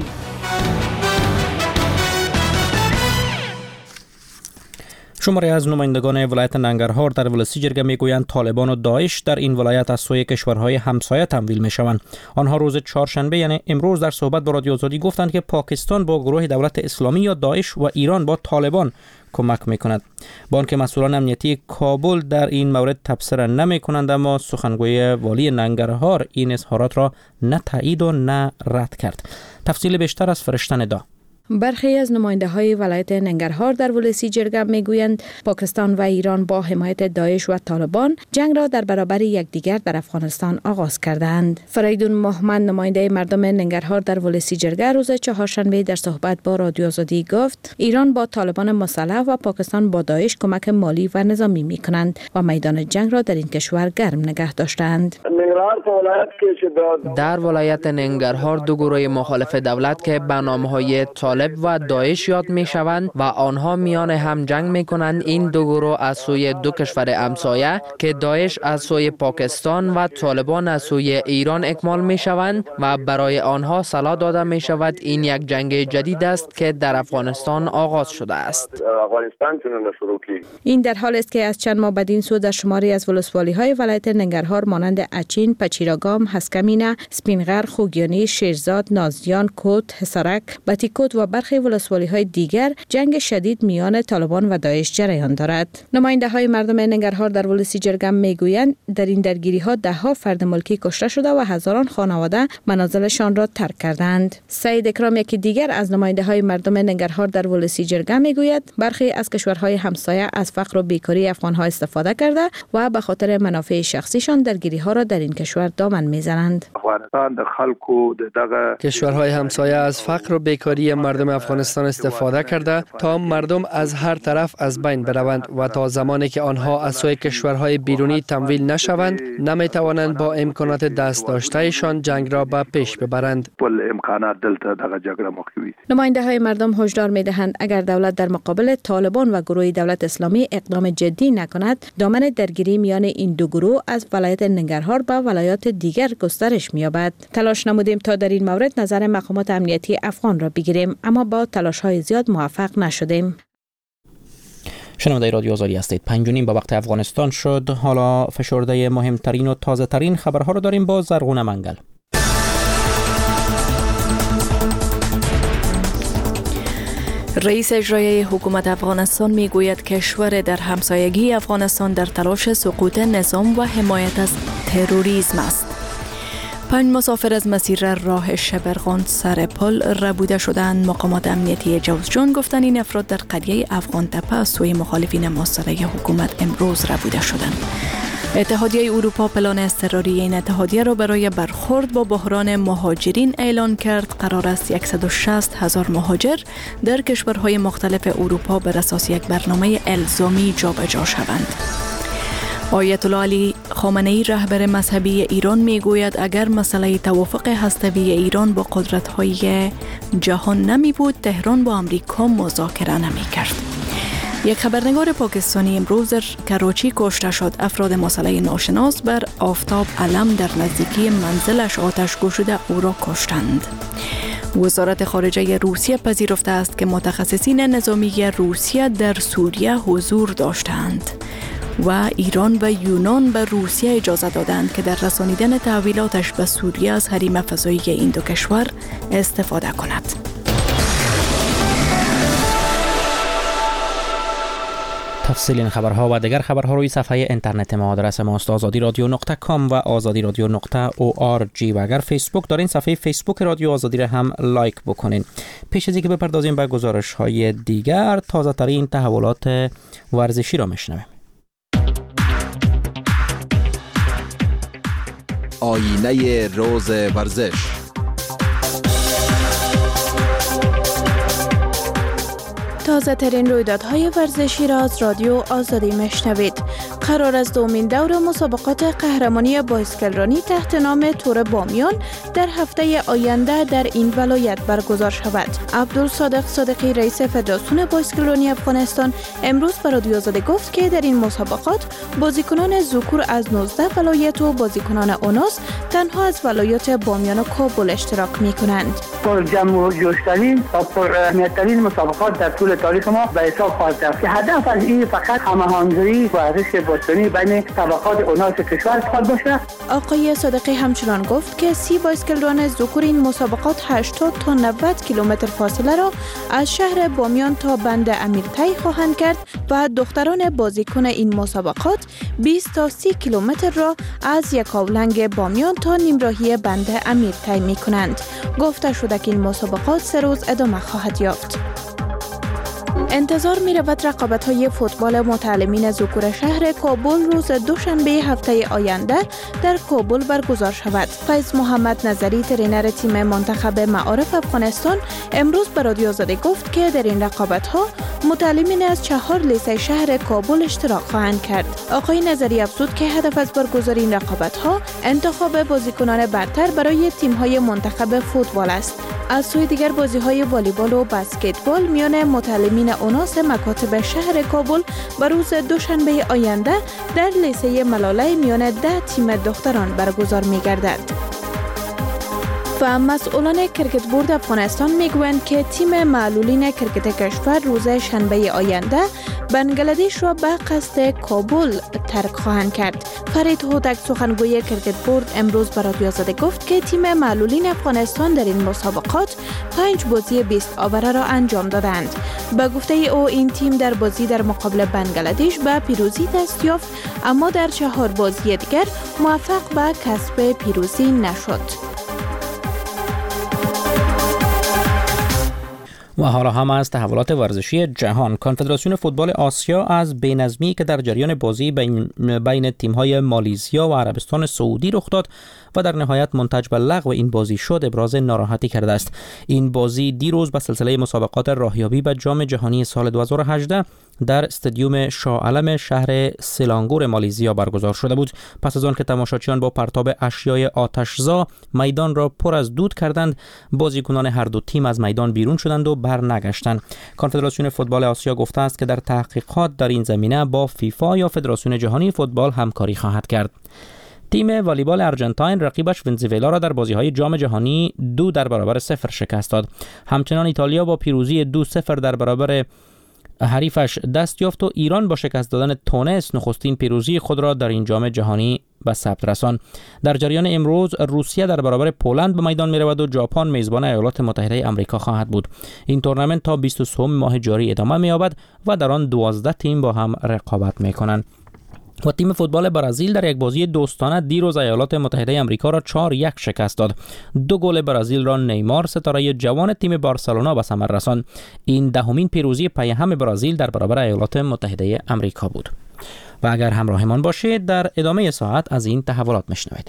شماری از نمایندگان ولایت ننگرهار در ولسی جرگه میگویند طالبان و داعش در این ولایت از سوی کشورهای همسایه تمویل میشوند. آنها روز چهارشنبه یعنی امروز در صحبت با رادیو آزادی گفتند که پاکستان با گروه دولت اسلامی یا داعش و ایران با طالبان کمک میکند. با آنکه مسئولان امنیتی کابل در این مورد تبصره نمی کنند، اما سخنگوی والی ننگرهار این اظهارات را نه تایید و نه رد کرد. تفصیل بیشتر از فرشته ندا. برخی از نماینده های ولایت ننگرهار در ولسی جرگه میگویند پاکستان و ایران با حمایت داعش و طالبان جنگ را در برابر یکدیگر در افغانستان آغاز کردند. فریدون محمد نماینده مردم ننگرهار در ولسی جرگه روز چهارشنبه در صحبت با رادیو آزادی گفت ایران با طالبان مسلح و پاکستان با داعش کمک مالی و نظامی میکنند و میدان جنگ را در این کشور گرم نگه داشتند. در ولایت ننگرهار دو گروه مخالف دولت که به نام‌های طالب و داعش یاد می شوند و آنها میان هم جنگ می کنند. این دو گروه از سوی دو کشور همسایه که داعش از سوی پاکستان و طالبان از سوی ایران اکمال می شوند و برای آنها صلاح داده می شود این یک جنگ جدید است که در افغانستان آغاز شده است. این در حال است که از چند ماه بدین سو در شماری از ولسوالی‌های ولایت ننگرهار مانند اچین، پچیراگام، هسکمینه، سپینغر، خوگیانی، شیرزاد، نازیان، کوت، حصارک، بتیکوت و برخی ولسوالی‌های دیگر جنگ شدید میان طالبان و داعش جریان دارد. نماینده‌های مردم ننگرهار در ولسی جرگم میگویند در این درگیری‌ها ده‌ها فرد ملکی کشته شده و هزاران خانواده منازلشان را ترک کردند. سعید اکرام یکی دیگر از نماینده‌های مردم ننگرهار در ولسی جرگم میگوید برخی از کشورهای همسایه از فقر و بیکاری افغان‌ها استفاده کرده و به خاطر منافع شخصیشان درگیری‌ها را در این کشور دامن می‌زنند. کشورهای همسایه از فقر و بیکاری مردم افغانستان استفاده کرده تا مردم از هر طرف از بین بروند و تا زمانی که آنها از سوی کشورهای بیرونی تمویل نشوند نمی‌توانند با امکانات دست داشته‌شان جنگ را به پیش ببرند. نماینده‌های مردم هشدار می‌دهند اگر دولت در مقابل طالبان و گروه دولت اسلامی اقدام جدی نکند دامن درگیری میان این دو گروه از ولایت ننگرهار به ولایات دیگر گسترش می‌یابد. تلاش نمودیم تا در این مورد نظر مقامات امنیتی افغان را بگیریم اما با تلاش‌های زیاد موفق نشدیم. شنونده رادیو آزادی هستید. 5:30 به وقت افغانستان شد. حالا فشرده مهمترین و تازه ترین خبرها را داریم با زرغون منگل. رئیس اجرایی حکومت افغانستان میگوید کشور در همسایگی افغانستان در تلاش سقوط نظام و حمایت از تروریسم است. 5 مسافر از مسیر راه شبرغان سر پل ربوده شدند. مقامات امنیتی جوزجان گفتند این افراد در قریه افغان تپه از سوی مخالفین محاصره حکومت امروز ربوده شدند. اتحادیه اروپا پلان اضطراری این اتحادیه را برای برخورد با بحران مهاجرین اعلان کرد. قرار است 160,000 مهاجر در کشورهای مختلف اروپا بر اساس یک برنامه الزامی جابجا شوند. آیت الله علی خامنه‌ای رهبر مذهبی ایران میگوید اگر مسئله توافق هسته‌ای ایران با قدرت‌های جهان نمی بود تهران با آمریکا مذاکره نمی کرد. یک خبرنگار پاکستانی امروز در کراچی کشته شد. افراد مسلح ناشناس بر آفتاب علم در نزدیکی منزلش آتش گشوده او را کشتند. وزارت خارجه روسیه پذیرفته است که متخصصین نظامی روسیه در سوریه حضور داشتند و ایران و یونان به روسیه اجازه دادند که در رسانیدن تحویلاتش به سوریه از حریم فضایی این دو کشور استفاده کند. تفصیل این خبرها و دیگر خبرها روی صفحه اینترنت ما آدرس ما است azadiradyo.com و azadiradyo.org و اگر فیسبوک دارین صفحه فیسبوک رادیو آزادی را هم لایک بکنین. پیش از اینکه بپردازیم به گزارش های دیگر تازه ترین تحولات ورزشی را میشنویم. آینه روز ورزش. تازه ترین رویدادهای ورزشی را از رادیو آزادی میشنوید. قرار است دومین دور مسابقات قهرمانی بایسکلرانی تحت نام تور بامیان در هفته آینده در این ولایت برگزار شود. عبدالصادق صادقی رئیس فدراسیون بایسکلرانی افغانستان امروز به رادیو آزادی گفت که در این مسابقات بازیکنان ذکور از 19 ولایت و بازیکنان اناث تنها از ولایات بامیان و کابل اشتراک می‌کنند. پر جمع و جوش‌ترین و پر اهمیت‌ترین مسابقات در طول تاریخ ما به حساب خواهد رفت که هدف از این فقط هماهنگی ورزش باستانی بین طبقات اناث کشور خواهد باشه. آقای صادقی همچنان گفت که 30 بایسکلران ذکور این مسابقات 80 تا 90 کیلومتر فاصله را از شهر بامیان تا بند امیر طی خواهند کرد و دختران بازیکن این مسابقات 20 تا 30 کیلومتر را از یکاولنگ بامیان تا نیمراهی بند امیر طی می‌کنند. گفته شده که این مسابقات 3 روز ادامه خواهد یافت. انتظار می رود رقابت‌های فوتبال متعلمین ذکور شهر کابل روز دوشنبه هفته آینده در کابل برگزار شود. فیض محمد نظری ترینر تیم منتخب معارف افغانستان امروز به رادیو آزادی گفت که در این رقابت‌ها متعلمین از 4 لیسه شهر کابل اشتراک خواهند کرد. آقای نظری افزود که هدف از برگزاری این رقابت‌ها انتخاب بازیکنان برتر برای تیم‌های منتخب فوتبال است. از سوی دیگر بازی‌های والیبال و بسکتبال میان متعلمین اوناس مکاتب شهر کابل به روز دوشنبه آینده در لیسه ملاله میان 10 تیم دختران برگزار می‌گردد. و مسئولان کرکت بورد افغانستان میگویند که تیم معلولین کرکت کشور روز شنبه آینده بنگلادش را به قصد کابل ترک خواهند کرد. فرید هوتک سخنگوی کرکت بورد امروز به رادیو آزادی گفت که تیم معلولین افغانستان در این مسابقات 5 بازی 20 آوره را انجام دادند. به گفته او این تیم در بازی در مقابل بنگلادش به پیروزی دست یافت، اما در 4 بازی دیگر موفق به کسب پیروزی نشد. و حالا هم از تحولات ورزشی جهان. کنفدراسیون فوتبال آسیا از بی‌نظمی که در جریان بازی بین تیم‌های مالزیا و عربستان سعودی رخ داد و در نهایت منتج به لغو این بازی شد ابراز ناراحتی کرده است. این بازی دیروز به سلسله مسابقات راهیابی به جام جهانی سال 2018 در استادیوم شاه عالم شهر سلانگور مالزیا برگزار شده بود. پس از آن که تماشاچیان با پرتاب اشیای آتشزا میدان را پر از دود کردند، بازیکنان هر دو تیم از میدان بیرون شدند و برنگشتند. کنفدراسیون فوتبال آسیا گفته است که در تحقیقات در این زمینه با فیفا یا فدراسیون جهانی فوتبال همکاری خواهد کرد. تیم والیبال ارجنتاین رقیبش ونزوئلا را در بازی‌های جام جهانی 2-0 شکست داد. همچنان ایتالیا با پیروزی 2-0 در برابر حریفش دست یافت و ایران با شکست دادن تونس نخستین پیروزی خود را در این جام جهانی به ثبت رساند. در جریان امروز روسیه در برابر پولند به میدان می‌رود و ژاپن میزبان ایالات متحده آمریکا خواهد بود. این تورنمنت تا 23 ماه جاری ادامه می‌یابد و در آن 12 تیم با هم رقابت می‌کنند. و تیم فوتبال برزیل در یک بازی دوستانه دیروز ایالات متحده آمریکا را 4-1 شکست داد. 2 گل برزیل را نیمار ستاره جوان تیم بارسلونا به ثمر رساند. این دهمین پیروزی پیهم برزیل در برابر ایالات متحده آمریکا بود. و اگر همراهمان باشید در ادامه ساعت از این تحولات میشنوید.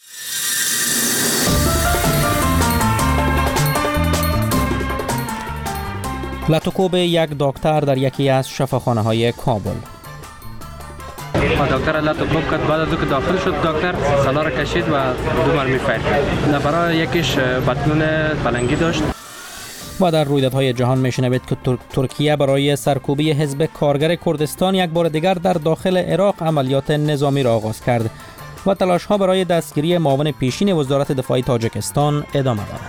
لطوکوب یک دکتر در یکی از شفاخانه‌های کابل. دکتر لطوکوب کرد. بعد از اینکه داخل شد دکتر سلا را کشید و 2 مرمی فیر کرد. نفره یکیش بطنون پلنگی داشت. و در رویدادهای جهان میشنوید که ترکیه برای سرکوبی حزب کارگر کردستان یک بار دیگر در داخل عراق عملیات نظامی را آغاز کرد و تلاش‌ها برای دستگیری معاون پیشین وزارت دفاع تاجیکستان ادامه دارد.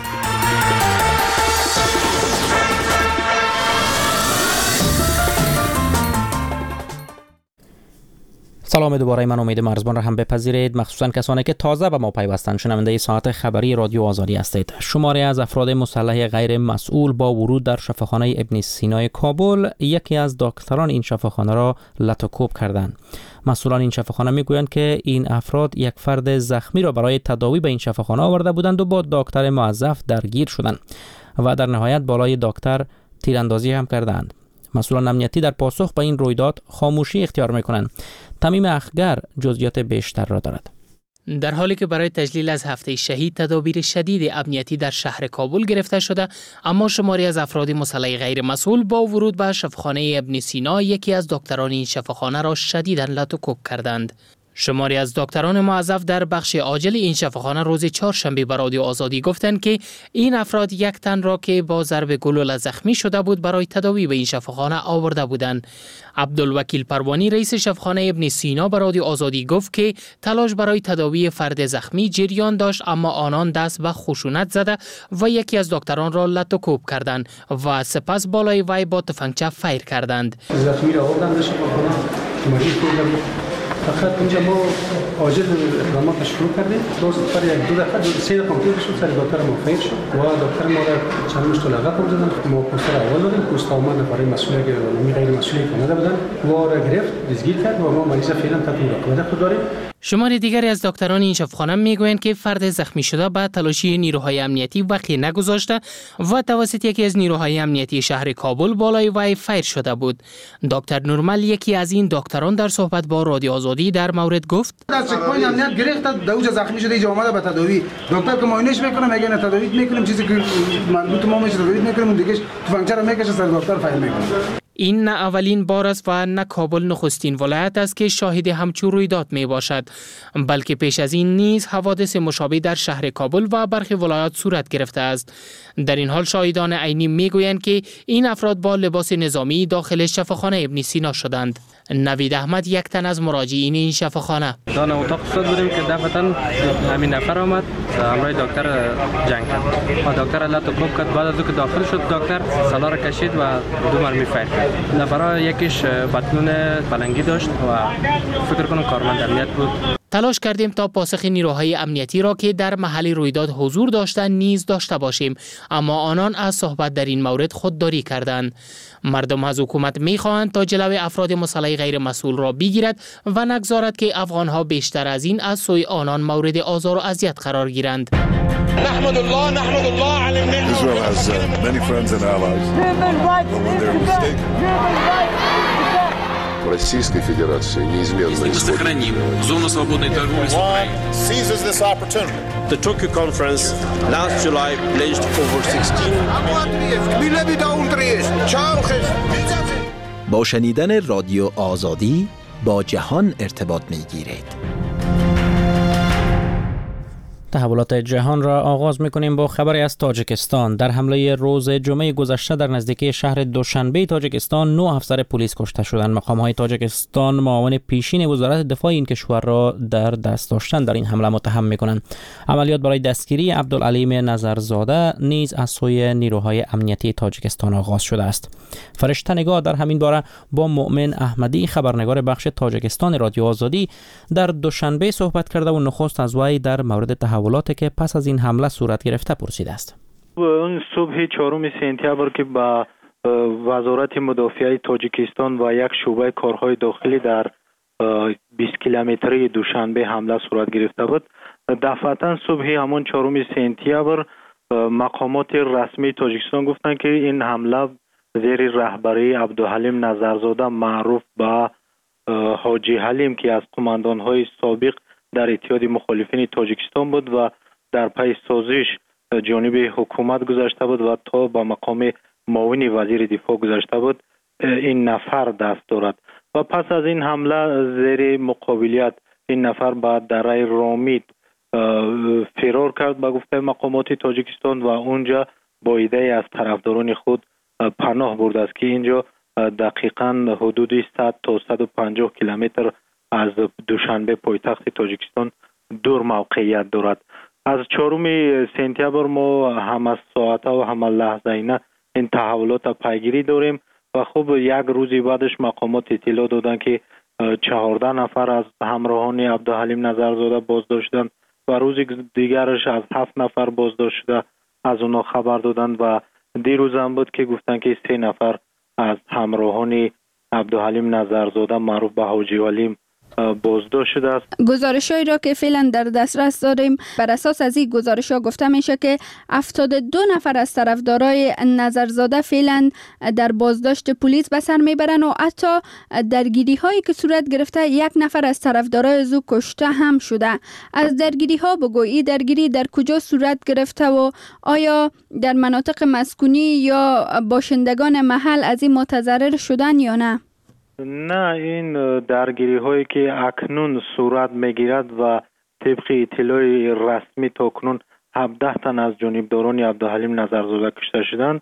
سلام دوباره، من امید مرزبان را هم بپذیرید، مخصوصا کسانی که تازه به ما پیوستند. شنونده ساعت خبری رادیو آزادی هستید. شماری از افراد مسلح غیر مسئول با ورود در شفاخانه ابن سینا کابل یکی از دکتران این شفاخانه را لطوکوب کردند. مسئولان این شفاخانه میگویند که این افراد یک فرد زخمی را برای تداوی به این شفاخانه آورده بودند و با دکتر موظف درگیر شدند و در نهایت بالای دکتر تیراندازی هم کردند. مسئولان امنیتی در پاسخ به این رویداد خاموشی اختیار میکنند. تمیم اخگر جزئیات بیشتر را دارد. در حالی که برای تجلیل از هفته شهید تدابیر شدید امنیتی در شهر کابل گرفته شده، اما شماری از افراد مسلح غیر مسئول با ورود به شفاخانه ابن سینا یکی از دکتران این شفاخانه را شدیداً لطوکوب کردند. شماری از دکتران موظف در بخش عاجل این شفاخانه روز چهارشنبه به رادیو آزادی گفتند که این افراد یک تن را که با ضرب گلوله زخمی شده بود برای تداوی به این شفاخانه آورده بودند. عبدالوکیل پروانی رئیس شفاخانه ابن سینا به رادیو آزادی گفت که تلاش برای تداوی فرد زخمی جریان داشت، اما آنان دست به خشونت زده و یکی از دکتران را لطوکوب کردند و سپس بالای وی با تفنگچه فیر کردند. زخمی را آوردن به شفاخانه فقط اینجا ما عاجز اقدامات شروع کردیم. دوست پر یک 2 دفعه 3 دفعه طول شد سر دکتر ما فیر شد و دکتر ما را چند مشت لغت زدن. ما پوستر اول دادیم، پوست آمد برای مسئولی که غیر مسئولی کننده بودن و را گرفت دستگیر کرد و ما مریض فعلا تحت مراقبت خود داریم. شماری دیگری از دکتران این شفاخانه میگویند که فرد زخمی شده به تلاشی نیروهای امنیتی وقتی نگذاشته و توسط یکی از نیروهای امنیتی شهر کابل بالای وی فیر شده بود. دکتر نورمل یکی از این دکتران در صحبت با رادیو آزادی در مورد گفت: در چک‌پوینت امنیت گرفت، دوجا زخمی شده اینجا اومده به تداوی. دکتر که معاینش میکنه میگه نه تداوی میکنیم، چیزی که مربوط ما میشه تداوی میکنیم، اون دیگه تفنگچه رو میکشه سر دکتر فایل میکنه. این نه اولین بار است و نه کابل نخستین ولایت است که شاهد همچون رویداد می باشد، بلکه پیش از این نیز حوادث مشابه در شهر کابل و برخی ولایات صورت گرفته است. در این حال شاهدان عینی می گویند که این افراد با لباس نظامی داخل شفاخانه ابن سینا شدند. نوید احمد یک تن از مراجعین این شفاخانه. دان اتاق صد بودیم که دفعتاً همین نفر آمد همراه دکتر جنگ کرد و دکتر الله توکوب کرد. بعد از اینکه داخل شد دکتر سلا را کشید و 2 مرمی فایر کرد. نفرها یکیش بطلون پلنگی داشت و فکر کنم کارمند امنیت بود. تلاش کردیم تا پاسخ نیروهای امنیتی را که در محل رویداد حضور داشتند نیز داشته باشیم، اما آنان از صحبت در این مورد خودداری کردند. مردم از حکومت می‌خواهند تا جلوی افراد مسلح غیر مسئول را بگیرد و نگذارد که افغان‌ها بیشتر از این از سوی آنان مورد آزار و اذیت قرار گیرند. نحمد الله على النعمة. Israel has many friends and allies. But when they're mistaken. Российской Федерации неизменно сохраним зону свободной торговли с Украиной. Seizes this opportunity. The Tokyo conference last July pledged over 16 با شنیدن رادیو آزادی با جهان ارتباط می‌گیرید. تحولات جهان را آغاز می‌کنیم با خبری از تاجیکستان. در حمله روز جمعه گذشته در نزدیکی شهر دوشنبه تاجیکستان 9 افسر پلیس کشته شدند. مقام‌های تاجیکستان معاون پیشین وزارت دفاع این کشور را در دست داشتن در این حمله متهم می‌کنند. عملیات برای دستگیری عبدالعلیم نظرزاده نیز از سوی نیروهای امنیتی تاجیکستان آغاز شده است. فرشته نگاه در همین باره با مؤمن احمدی خبرنگار بخش تاجیکستان رادیو آزادی در دوشنبه صحبت کرده و نخست از وی در مورد تحولاتی که پس از این حمله صورت گرفته پرسیده است. اون صبح 4 سپتامبر که با وزارت مدافعه تاجیکستان و یک شعبه کارهای داخلی در 20 کیلومتری دوشنبه حمله صورت گرفته بود. دفعتاً صبح همون 4 سپتامبر مقامات رسمی تاجیکستان گفتند که این حمله زیر رهبری عبدالحلیم نظرزاده معروف به حاجی حلیم که از قماندان‌های سابق در اتحاد مخالفین تاجیکستان بود و در پی سازش جانب حکومت گذاشته بود و تا به مقام معاون وزیر دفاع گذاشته بود، این نفر دست دارد و پس از این حمله زیر مقابلیت این نفر به دره رامید فرار کرد به گفته مقامات تاجیکستان و اونجا با ایده از طرفداران خود پناه برده است که اینجا دقیقاً حدود 100 تا 150 کیلومتر از دوشنبه پایتخت تاجیکستان دور موقعیت دارد. از 4 سپتامبر ما هم از ساعته و هم لحظه اینا این تحولات پیگیری داریم و خب یک روزی بعدش مقامات اطلاع دادن که 14 نفر از همراهان عبدالحلیم نظرزاده بازداشت شدند و روز دیگرش از 7 نفر بازداشت شده از اونا خبر دادند و دیروز هم بود که گفتن که 3 نفر از همراهان عبدالحلیم نظرزاده معروف به حاجی حلیم بازداشت شده است. گزارش‌هایی را که فعلا در دسترس داریم بر اساس از این گزارش‌ها گفته میشه که 72 نفر از طرفدارای نظرزاده فعلا در بازداشت پلیس به سر میبرن و حتی درگیری‌هایی که صورت گرفته 1 نفر از طرفدارای زو کشته هم شده. از درگیری‌ها بگویی درگیری در کجا صورت گرفته و آیا در مناطق مسکونی یا باشندگان محل از این متضرر شدن یا نه؟ نه، این درگیری هایی که اکنون صورت میگیرد و طبق اطلاع رسمی تا اکنون 17 تن از جانبداران عبدالحلیم نظرزاده کشته شدند.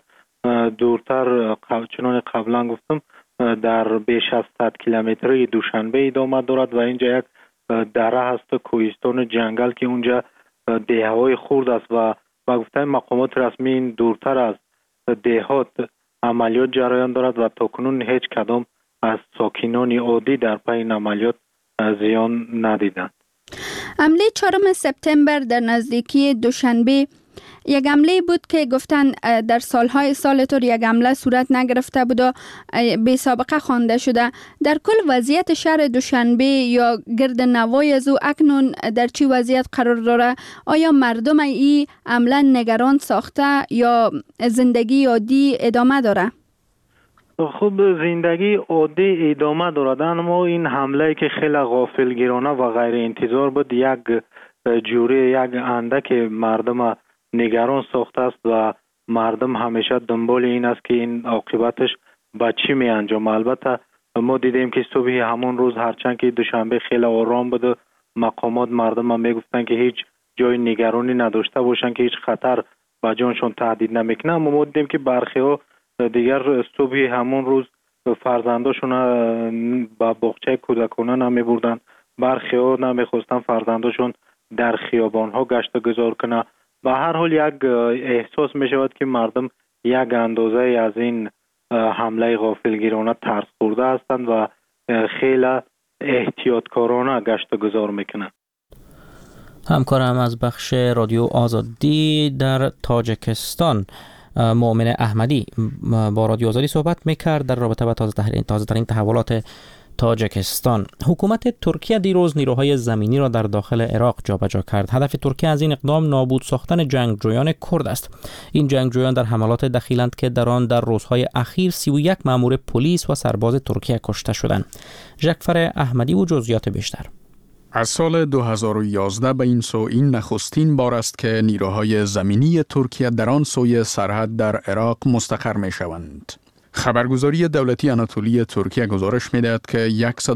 دورتر چنان قبلا گفتم در بیش از 100 کیلومتری دوشنبه ادامه دارد و اینجا یک دره هست کوهستان جنگل که اونجا دههای خرد است و با گفته مقامات رسمی این دورتر از دهات عملیات جریان دارد و تا اکنون هیچ کدام از ساکنان عادی در پی این عملیات زیان ندیدند. حمله 4 سپتامبر در نزدیکی دوشنبه یک حمله بود که گفتن در سالهای سال طور یک حمله صورت نگرفته بود و بی سابقه خوانده شده. در کل وضعیت شهر دوشنبه یا گرد نوای از او اکنون در چی وضعیت قرار داره؟ آیا مردم این حمله نگران ساخته یا زندگی عادی ادامه داره؟ خب زندگی عادی ادامه دارد، اما این حمله که خیلی غافلگیرانه و غیر انتظار بود یک جوری یک اندک مردم نگران ساخته است و مردم همیشه دنبال این است که این عاقبتش به چی می انجام. البته ما دیدیم که صبح همون روز هرچند که دوشنبه خیلی آرام بود، مقامات مردم هم میگفتن که هیچ جای نگرانی نداشته باشن که هیچ خطر به جانشون تهدید نمیکنه، اما ما دیدیم که برخی ها دیگر صبح همون روز فرزنداشون به باغچه کودکانه نمی بردن، برخی ها نمیخواستن فرزنداشون در خیابان ها گشت گذار کنه. به هر حال یک احساس می شود که مردم یک اندازه از این حمله غافلگیرانه ترس خورده هستند و خیلی احتیاطکارانه گشت گذار میکنند. همکارم از بخش رادیو آزادی در تاجیکستان مؤمن احمدی با رادیو آزادی صحبت میکرد در رابطه با تازه ترین تحولات تاجیکستان. حکومت ترکیه دیروز نیروهای زمینی را در داخل عراق جابجا کرد. هدف ترکیه از این اقدام نابود ساختن جنگجویان کرد است. این جنگجویان در حملات دخیلند که در آن در روزهای اخیر 31 مأمور پلیس و سرباز ترکیه کشته شدند. جعفر احمدی و جزئیات بیشتر. از سال 2011 به این سو این نخستین بار است که نیروهای زمینی ترکیه در آن سوی سرحد در عراق مستقر می شوند. خبرگزاری دولتی آناتولی ترکیه گزارش می دهد که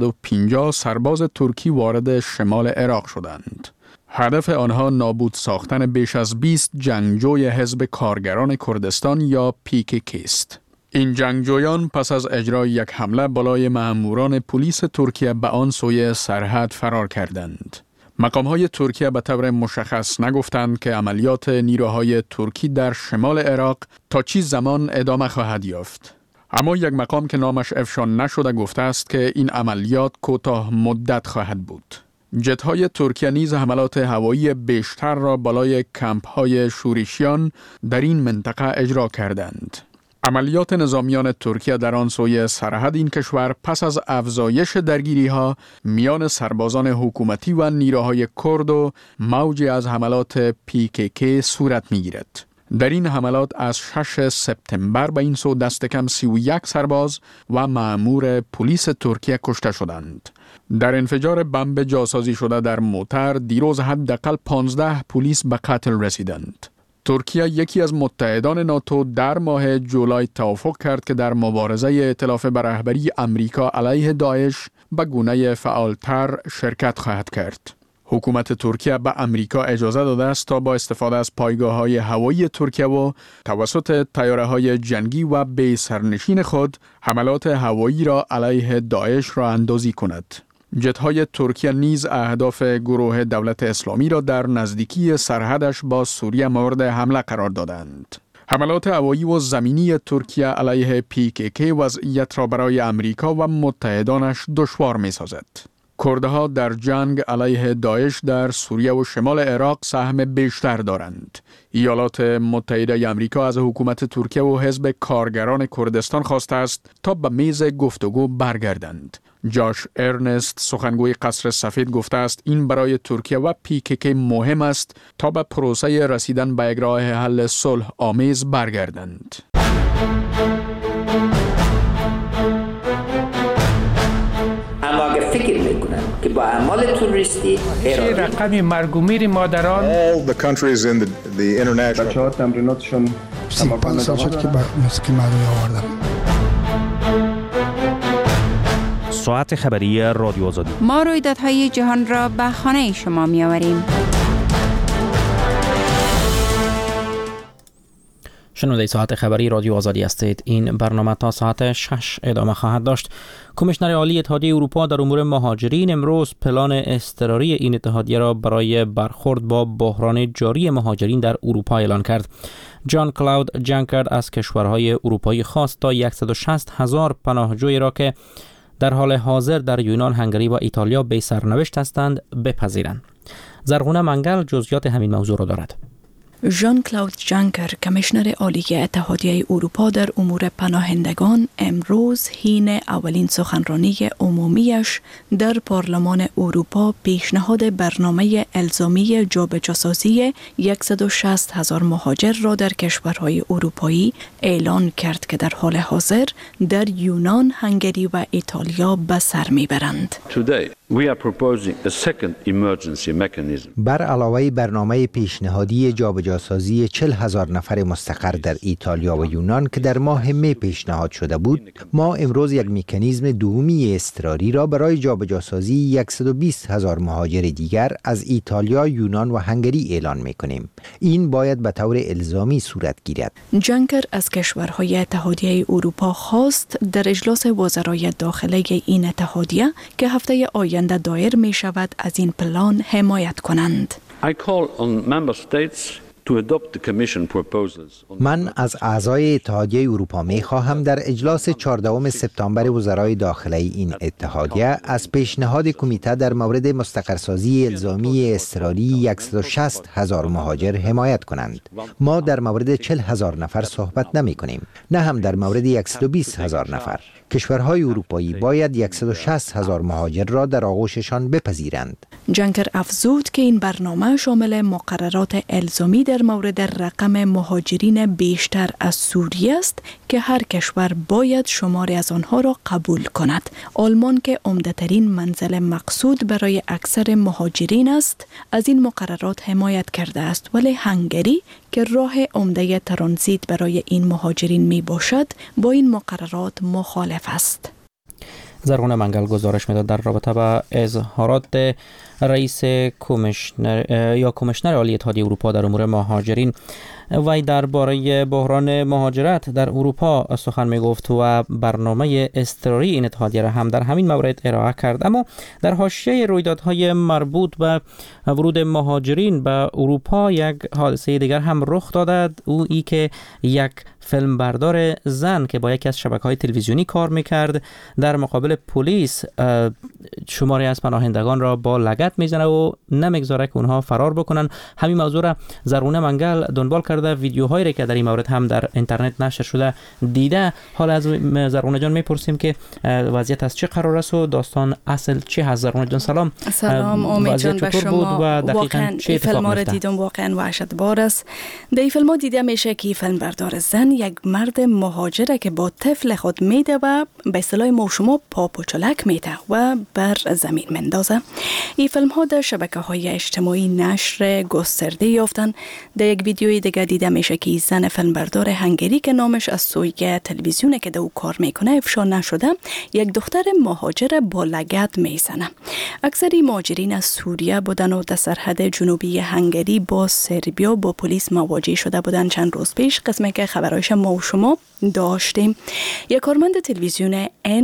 150 سرباز ترکی وارد شمال عراق شدند. هدف آنها نابود ساختن بیش از 20 جنگجوی حزب کارگران کردستان یا PKK است. این جنگجویان پس از اجرای یک حمله بالای مأموران پلیس ترکیه به آن سوی سرحد فرار کردند. مقام‌های ترکیه به طور مشخص نگفتند که عملیات نیروهای ترکی در شمال عراق تا چه زمان ادامه خواهد یافت. اما یک مقام که نامش افشا نشده گفته است که این عملیات کوتاه مدت خواهد بود. جت‌های ترکیه نیز حملات هوایی بیشتر را بالای کمپ‌های شورشیان در این منطقه اجرا کردند. عملیات نظامیان ترکیه در آن سوی سرحد این کشور پس از افزایش درگیری‌ها میان سربازان حکومتی و نیروهای کرد و موجی از حملات PKK صورت می‌گیرد. در این حملات از 6 سپتامبر به این سو دست کم 31 سرباز و مأمور پلیس ترکیه کشته شدند. در انفجار بمب جاسازی شده در موتر دیروز حداقل 15 پلیس به قتل رسیدند. ترکیه یکی از متحدان ناتو در ماه جولای توافق کرد که در مبارزه ائتلاف به رهبری امریکا علیه داعش به گونه فعالتر شرکت خواهد کرد. حکومت ترکیه به امریکا اجازه داده است تا با استفاده از پایگاه‌های هوایی ترکیه و توسط طیاره‌های جنگی و بی سرنشین خود حملات هوایی را علیه داعش را اندازی کند. جت‌های ترکیه نیز اهداف گروه دولت اسلامی را در نزدیکی سرحدش با سوریه مورد حمله قرار دادند. حملات هوایی و زمینی ترکیه علیه PKK وضعیت را برای امریکا و متحدانش دشوار می‌سازد. کردها در جنگ علیه داعش در سوریه و شمال عراق سهم بیشتر دارند. ایالات متحده آمریکا از حکومت ترکیه و حزب کارگران کردستان خواسته است تا به میز گفتگو برگردند. جاش ارنست سخنگوی قصر سفید گفته است این برای ترکیه و PKK مهم است تا به پروسه رسیدن به یک راه حل صلح آمیز برگردند. اما اگر فکر میکنن که با اعمال تروریستی رقم مرگ و میر مادران all the countries in the international بچه‌ها تمریناتشون 35 سال شد که موسیقی مردمی آوردم. ساعت خبری رادیو آزادی. ما رویدادهای جهان را به خانه شما می آوریم. شنونده ساعت خبری رادیو آزادی هستید. این برنامه تا ساعت 6 ادامه خواهد داشت. کمیشنر عالی اتحادیه اروپا در امور مهاجرین امروز پلان اضطراری این اتحادیه را برای برخورد با بحران جاری مهاجرین در اروپا اعلان کرد. جان کلاود جانکر از کشورهای اروپایی خواست تا 160,000 پناهجویی را که در حال حاضر در یونان، هنگری و ایتالیا بی سرنوشت هستند بپذیرند. زرغونه منگل جزئیات همین موضوع را دارد. ژان کلاود جانکر کمیشنر عالی اتحادیه اروپا در امور پناهندگان امروز حین اولین سخنرانی عمومیش در پارلمان اروپا پیشنهاد برنامه الزامی جابجاسازی 160,000 مهاجر را در کشورهای اروپایی اعلان کرد که در حال حاضر در یونان، هنگری و ایتالیا به سر میبرند. بر علاوه برنامه پیشنهادی جابجاسازی جابجاسازی 40,000 نفر مستقر در ایتالیا و یونان که در ماه می پیشنهاد شده بود، ما امروز یک مکانیزم دومی اضطراری را برای جابجاسازی 120,000 مهاجر دیگر از ایتالیا، یونان و هنگری اعلان می‌کنیم. این باید به طور الزامی صورت گیرد. جانکر از کشورهای اتحادیه اروپا خواست در اجلاس وزرای داخله این اتحادیه که هفته آینده دایر می شود از این پلان حمایت کنند. من از اعضای اتحادیه اروپا می خواهم در اجلاس 14 سپتامبر وزرای داخله این اتحادیه از پیشنهاد کمیته در مورد مستقرسازی الزامی اضطراری 160,000 مهاجر حمایت کنند. ما در مورد 40,000 نفر صحبت نمی کنیم، نه هم در مورد 120,000 نفر. کشورهای اروپایی باید 160,000 مهاجر را در آغوششان بپذیرند. جانکر افزود که این برنامه شامل مقررات الزامی در مورد رقم مهاجرین بیشتر از سوریه است که هر کشور باید شماری از آنها را قبول کند. آلمان که عمده‌ترین منزل مقصود برای اکثر مهاجرین است، از این مقررات حمایت کرده است، ولی هنگری که راه عمده ترانزیت برای این مهاجرین می باشد، با این مقررات مخالف است. زرغونه منگل گزارش میداد در رابطه با اظهارات رئیس کمیشنر عالی اتحادیه اروپا در امور مهاجرین. وی درباره بحران مهاجرت در اروپا سخن می گفت و برنامه اضطراری این اتحادیه را هم در همین مورد ارائه کرد. اما در حاشیه رویدادهای مربوط به ورود مهاجرین به اروپا یک حادثه دیگر هم رخ داده، او ای که یک فیلمبردار زن که با یکی از شبکه‌های تلویزیونی کار می‌کرد در مقابل پلیس شماری از پناهندگان را با لگد میزنه و نمیگذاره که اونها فرار بکنن. همین موضوع را زرغونه منگل دنبال کرده، ویدیوهایی را که در این مورد هم در اینترنت نشر شده دیده. حالا از زرغونه جان میپرسیم که وضعیت از چه قرار است و داستان اصل چی هست. زرغونه جان سلام. سلام امید جان به شما. واقعا این فیلم رو دیدم، واقعا وحشتبار است. در این فیلم دیده میشه که فیلمبردار زن یک مرد مهاجره که با طفل خود میده و به اصطلاح ما شما پاپوچلک میده و بر زمین مندازه. این فیلم ها در شبکه‌های اجتماعی نشر گسترده یافتن. در یک ویدیوی دیگه دیده میشه که زن فیلمبردار هنگری که نامش از سوی تلویزیون که او کار میکنه افشا نشده، یک دختر مهاجر با لگد میزنه. اکثری مهاجرین از سوریه بودن و در سرحد جنوبی هنگری با سربیا با پلیس مواجه شده بودن. چند روز پیش قسمی که خبرایش ما و شما داشتیم، یک کارمند تلویزیون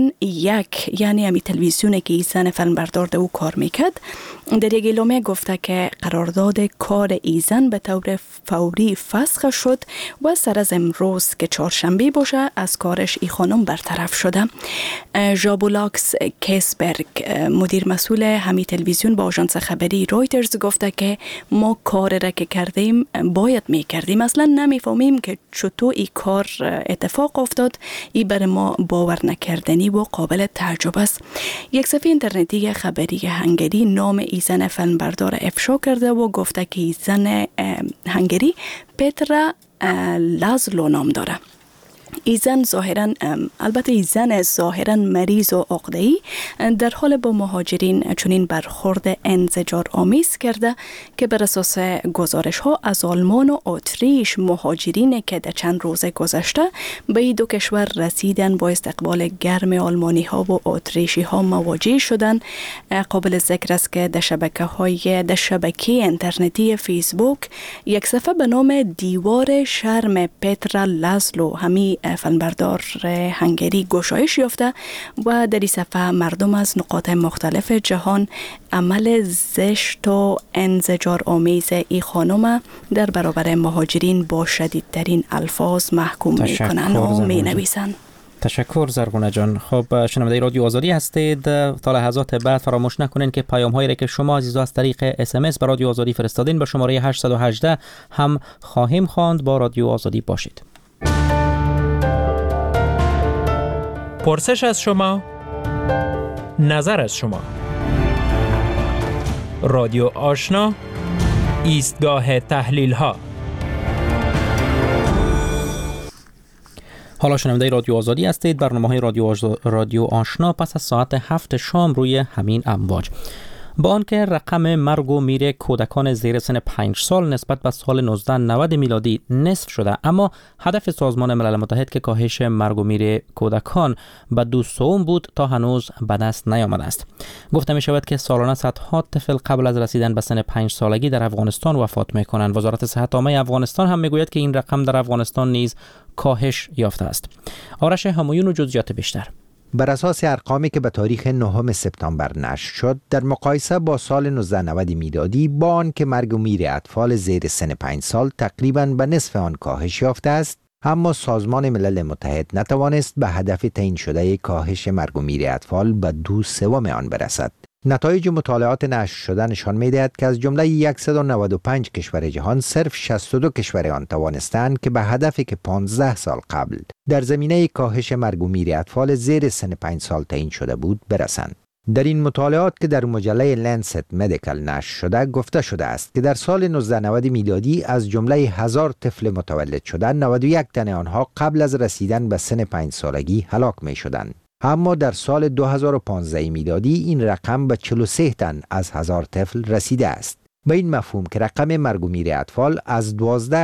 N1 یعنی همی تلویزیونی که زن فیلمبردار او کار میکرد در یک اعلامیه گفته که قرارداد کار ایزن به طور فوری فسخ شد و سر از امروز که چهارشنبه باشه از کارش ای خانم برطرف شده. ژابولاکس کیسبرگ مدیر مسئول همی تلویزیون با آژانس خبری رویترز گفته که ما کار را که کردیم باید میکردیم، اصلا نمیفهمیم که چطور این کار اتفاق افتاد. این برای ما باور نکردنی و قابل تعجب است. یک صفحه اینترنتی خبری هنگری نام ای زن فیلمبردار افشا کرده و گفته که ای زن هنگری پترا لازلو نام داره. ایزن ظاهرا البته ایزن ظاهرا مریض و عقده‌ای در حال با مهاجرین چنین برخورد انزجار آمیز کرده که بر اساس گزارش ها از آلمان و اتریش مهاجرین که در چند روز گذشته به این دو کشور رسیدن با استقبال گرم آلمانی ها و اتریشی ها مواجه شدن. قابل ذکر است که در شبکه اینترنتی فیسبوک یک صفحه به نام دیوار شرم پترا لازلو همی فیلمبردار هنگری گشایش یافته و در این صفحه مردم از نقاط مختلف جهان عمل زشت و انزجار آمیز ای خانم در برابر مهاجرین با شدیدترین الفاظ محکوم میکنن و مینویسن. تشکر زرغونه جان. خب شنونده رادیو آزادی هستید. تا لحظات بعد فراموش نکنین که پیام هایی را که شما عزیزان از طریق SMS به رادیو آزادی فرستادین به شماره 818 هم خواهیم خواند. با رادیو آزادی باشید. پرسش از شما، نظر از شما. رادیو آشنا، ایستگاه تحلیل ها. حالا شنونده رادیو آزادی هستید. برنامه های رادیو آشنا پس از ساعت 7 شام روی همین امواج. با آنکه رقم مرگ و میر کودکان زیر سن 5 سال نسبت به سال 1990 میلادی نصف شده، اما هدف سازمان ملل متحد که کاهش مرگ و میر کودکان به 2% بود تا هنوز به دست نیامده است. گفته می شود که سالانه صدها طفل قبل از رسیدن به سن 5 سالگی در افغانستان وفات می کنند. وزارت صحت عامه افغانستان هم می گوید که این رقم در افغانستان نیز کاهش یافته است. آرش همایون و جزئیات بیشتر. بر اساس ارقامی که به تاریخ 9 سپتامبر نشر شد، در مقایسه با سال 1990 میلادی با آنکه مرگ و میر اطفال زیر سن 5 سال تقریباً به نصف آن کاهش یافته است، اما سازمان ملل متحد نتوانست به هدف تعیین شده کاهش مرگ و میر اطفال به 2/3 آن برسد. نتایج مطالعات نشر شده نشان می‌دهد که از جمله 195 کشور جهان صرف 62 کشور آن توانستند که به هدفی که 15 سال قبل در زمینه کاهش مرگ و میر اطفال زیر سن 5 سال تعیین شده بود برسند. در این مطالعات که در مجله لنست مدیکال نشر شده گفته شده است که در سال 1990 میلادی از جمله 1000 طفل متولد شده 91 تن آنها قبل از رسیدن به سن 5 سالگی هلاک می شدند. اما در سال 2015 میلادی این رقم به 43 تن از 1000 طفل رسیده است. به این مفهوم که رقم مرگ و میر اطفال از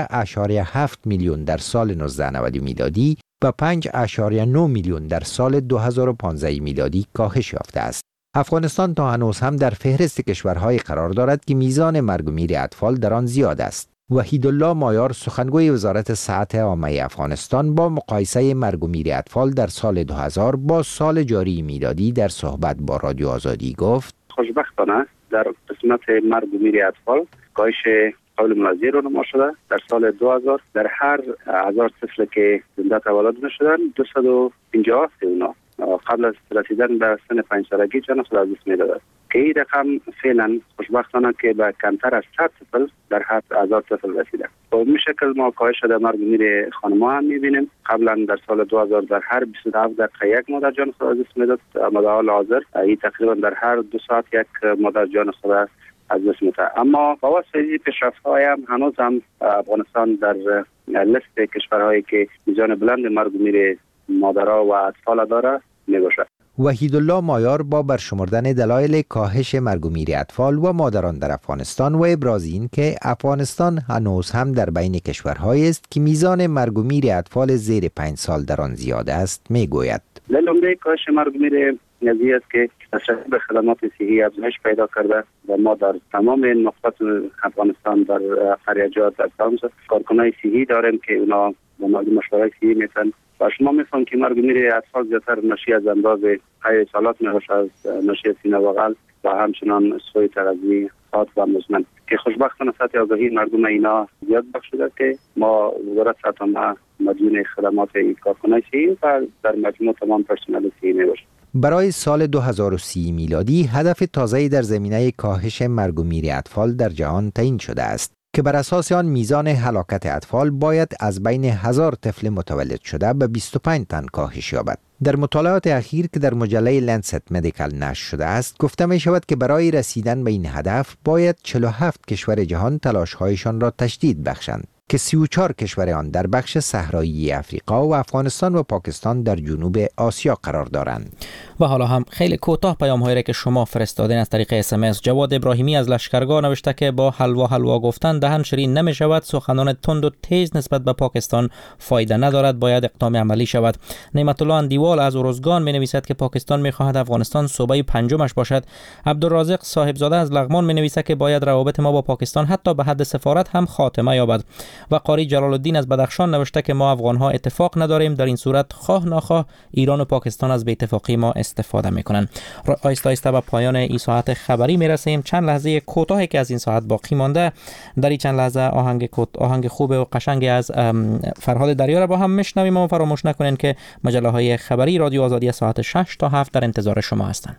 12.7 میلیون در سال 1990 میلادی به 5.9 میلیون در سال 2015 میلادی کاهش یافته است. افغانستان تا هنوز هم در فهرست کشورهای قرار دارد که میزان مرگ و میر اطفال در آن زیاد است. وحیدالله مایار سخنگوی وزارت صحت عامه افغانستان با مقایسه مرگ و میر اطفال در سال 2000 با سال جاری میلادی در صحبت با رادیو آزادی گفت: خوشبختانه در قسمت مرگ و میر اطفال کاهش قابل ملاحظه رونما شده. در سال 2000 در هر 1000 طفل که زنده تولد نشدن 250 اونا قبل از رسیدن به سن 5 سالگی جان خود از دست می‌دادند که این رقم فعلا خوشبختانه که به کمتر از 100 طفل در هر 1000 طفل رسیده. به این شکل ما کاهش در مرگ و میر خانم‌ها هم می‌بینیم. قبلا در سال 2000 در هر 27 دقیقه یک مادر جان خود از دست می‌داد، اما در حال حاضر این تقریبا در هر 2 ساعت یک مادر جان خود از دست می‌دهد. اما با واسطه این پیشرفت‌های هم هنوز هم افغانستان در لیست کشورهایی که میزان بلند مرگ و میر مادرها و اطفال داره میباشد. وحیدالله مایار با برشمردن دلایل کاهش مرگ و میر اطفال و مادران در افغانستان و ابراز این که افغانستان هنوز هم در بین کشورهایی است که میزان مرگ و میر اطفال زیر 5 سال در آن زیاد است میگوید: دلیل عمده کاهش مرگ و میر قضیه است که دسترسی به خدمات صحی افزایش پیدا کرده و ما در تمام نقاط افغانستان در خریجات در تمام کارکنان صحی داریم که اونا با مشورت صحی میتن و شما میفهمید که مرگ و میر اطفال زیادتر ناشی از انداز حیوانات میباشه، از ناشی سینه و قلب و همچنان سوی تغذیه خاص و مزمن که خوشبختانه سطح آگاهی مردم اینا زیاد بخشیده که ما وزارت صحت عامه مدیون خدمات کارکنان صحی و در مجموع تمام پرسنل صحی میباشه. برای سال 2030 میلادی هدف تازه‌ای در زمینه کاهش مرگ و میر اطفال در جهان تعیین شده است که بر اساس آن میزان هلاکت اطفال باید از بین 1000 طفل متولد شده به 25 تن کاهش یابد. در مطالعات اخیر که در مجله لنست مدیکال نشر شده است گفته می شود که برای رسیدن به این هدف باید 47 کشور جهان تلاش‌هایشان را تشدید بخشند که 34 کشور آن در بخش صحرایی افریقا و افغانستان و پاکستان در جنوب آسیا قرار دارند. و حالا هم خیلی کوتاه پیام‌هایی را که شما فرستادین از طریق SMS. جواد ابراهیمی از لشکرگاه نوشته که با حلوا گفتن دهن شیرین نمی‌شود، سخنان تند و تیز نسبت به پاکستان فایده ندارد، باید اقدام عملی شود. نعمت الله اندیوال از ارزگان می‌نویسد که پاکستان می‌خواهد افغانستان صوبه پنجمش باشد. عبدالرازق صاحبزاده از لغمان می‌نویسد که باید روابط ما با پاکستان حتی به حد سفارت هم خاتمه یابد. و قاری جلال الدین از بدخشان نوشته که ما افغان‌ها اتفاق نداریم، در این صورت خواه ناخواه ایران و پاکستان از بی‌اتفاقی ما استفاده میکنن. آیسته آیسته به پایان این ساعت خبری میرسیم. چند لحظه کوتاهی که از این ساعت باقی مانده، در این چند لحظه آهنگ خوب و قشنگ از فرهاد دریا را با هم میشنویم. و فراموش نکنین که مجله های خبری رادیو آزادی ساعت 6 تا 7 در انتظار شما هستند.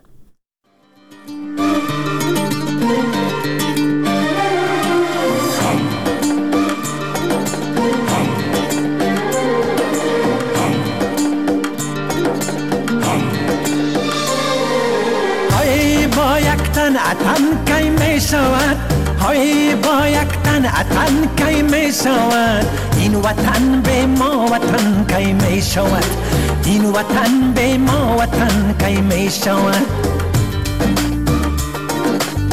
اتن کی می شود، های با یک تن اتن کی می شود، این وطن به ما وطن کی می شود، این وطن به ما وطن کی می شود.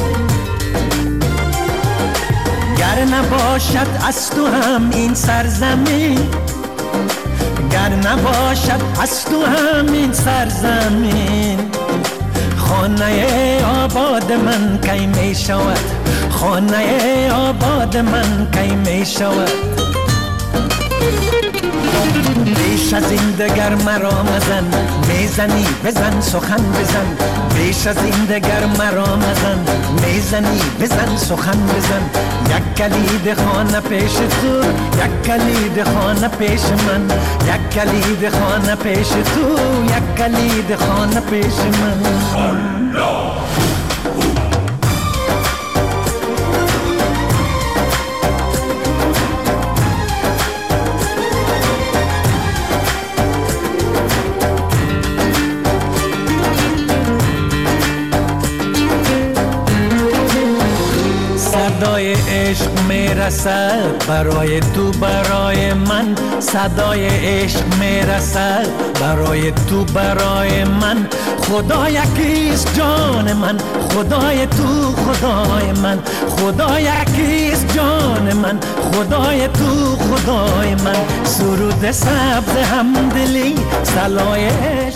نباشد از تو هم این سرزمین، گر نباشد از تو هم این سرزمین، خانه آباد من کی می شود، خانه آباد من کی می شود. بیش از این دگر مرا مزن، میزنی بزن سخن بزن، بیش از این دگر مرا مزن، میزنی بزن سخن بزن. یک کلید خانه پیش تو، یک کلید خانه پیش من، یک کلید خانه پیش تو، یک کلید خانه پیش من. صدای عشق میرسد برای تو برای من، صدای عشق میرسد برای تو برای من. خدا یکیست جان من، خدای تو خدای من، خدا یکیست جان من، خدای تو خدای من. سرود سبز همدلی صلای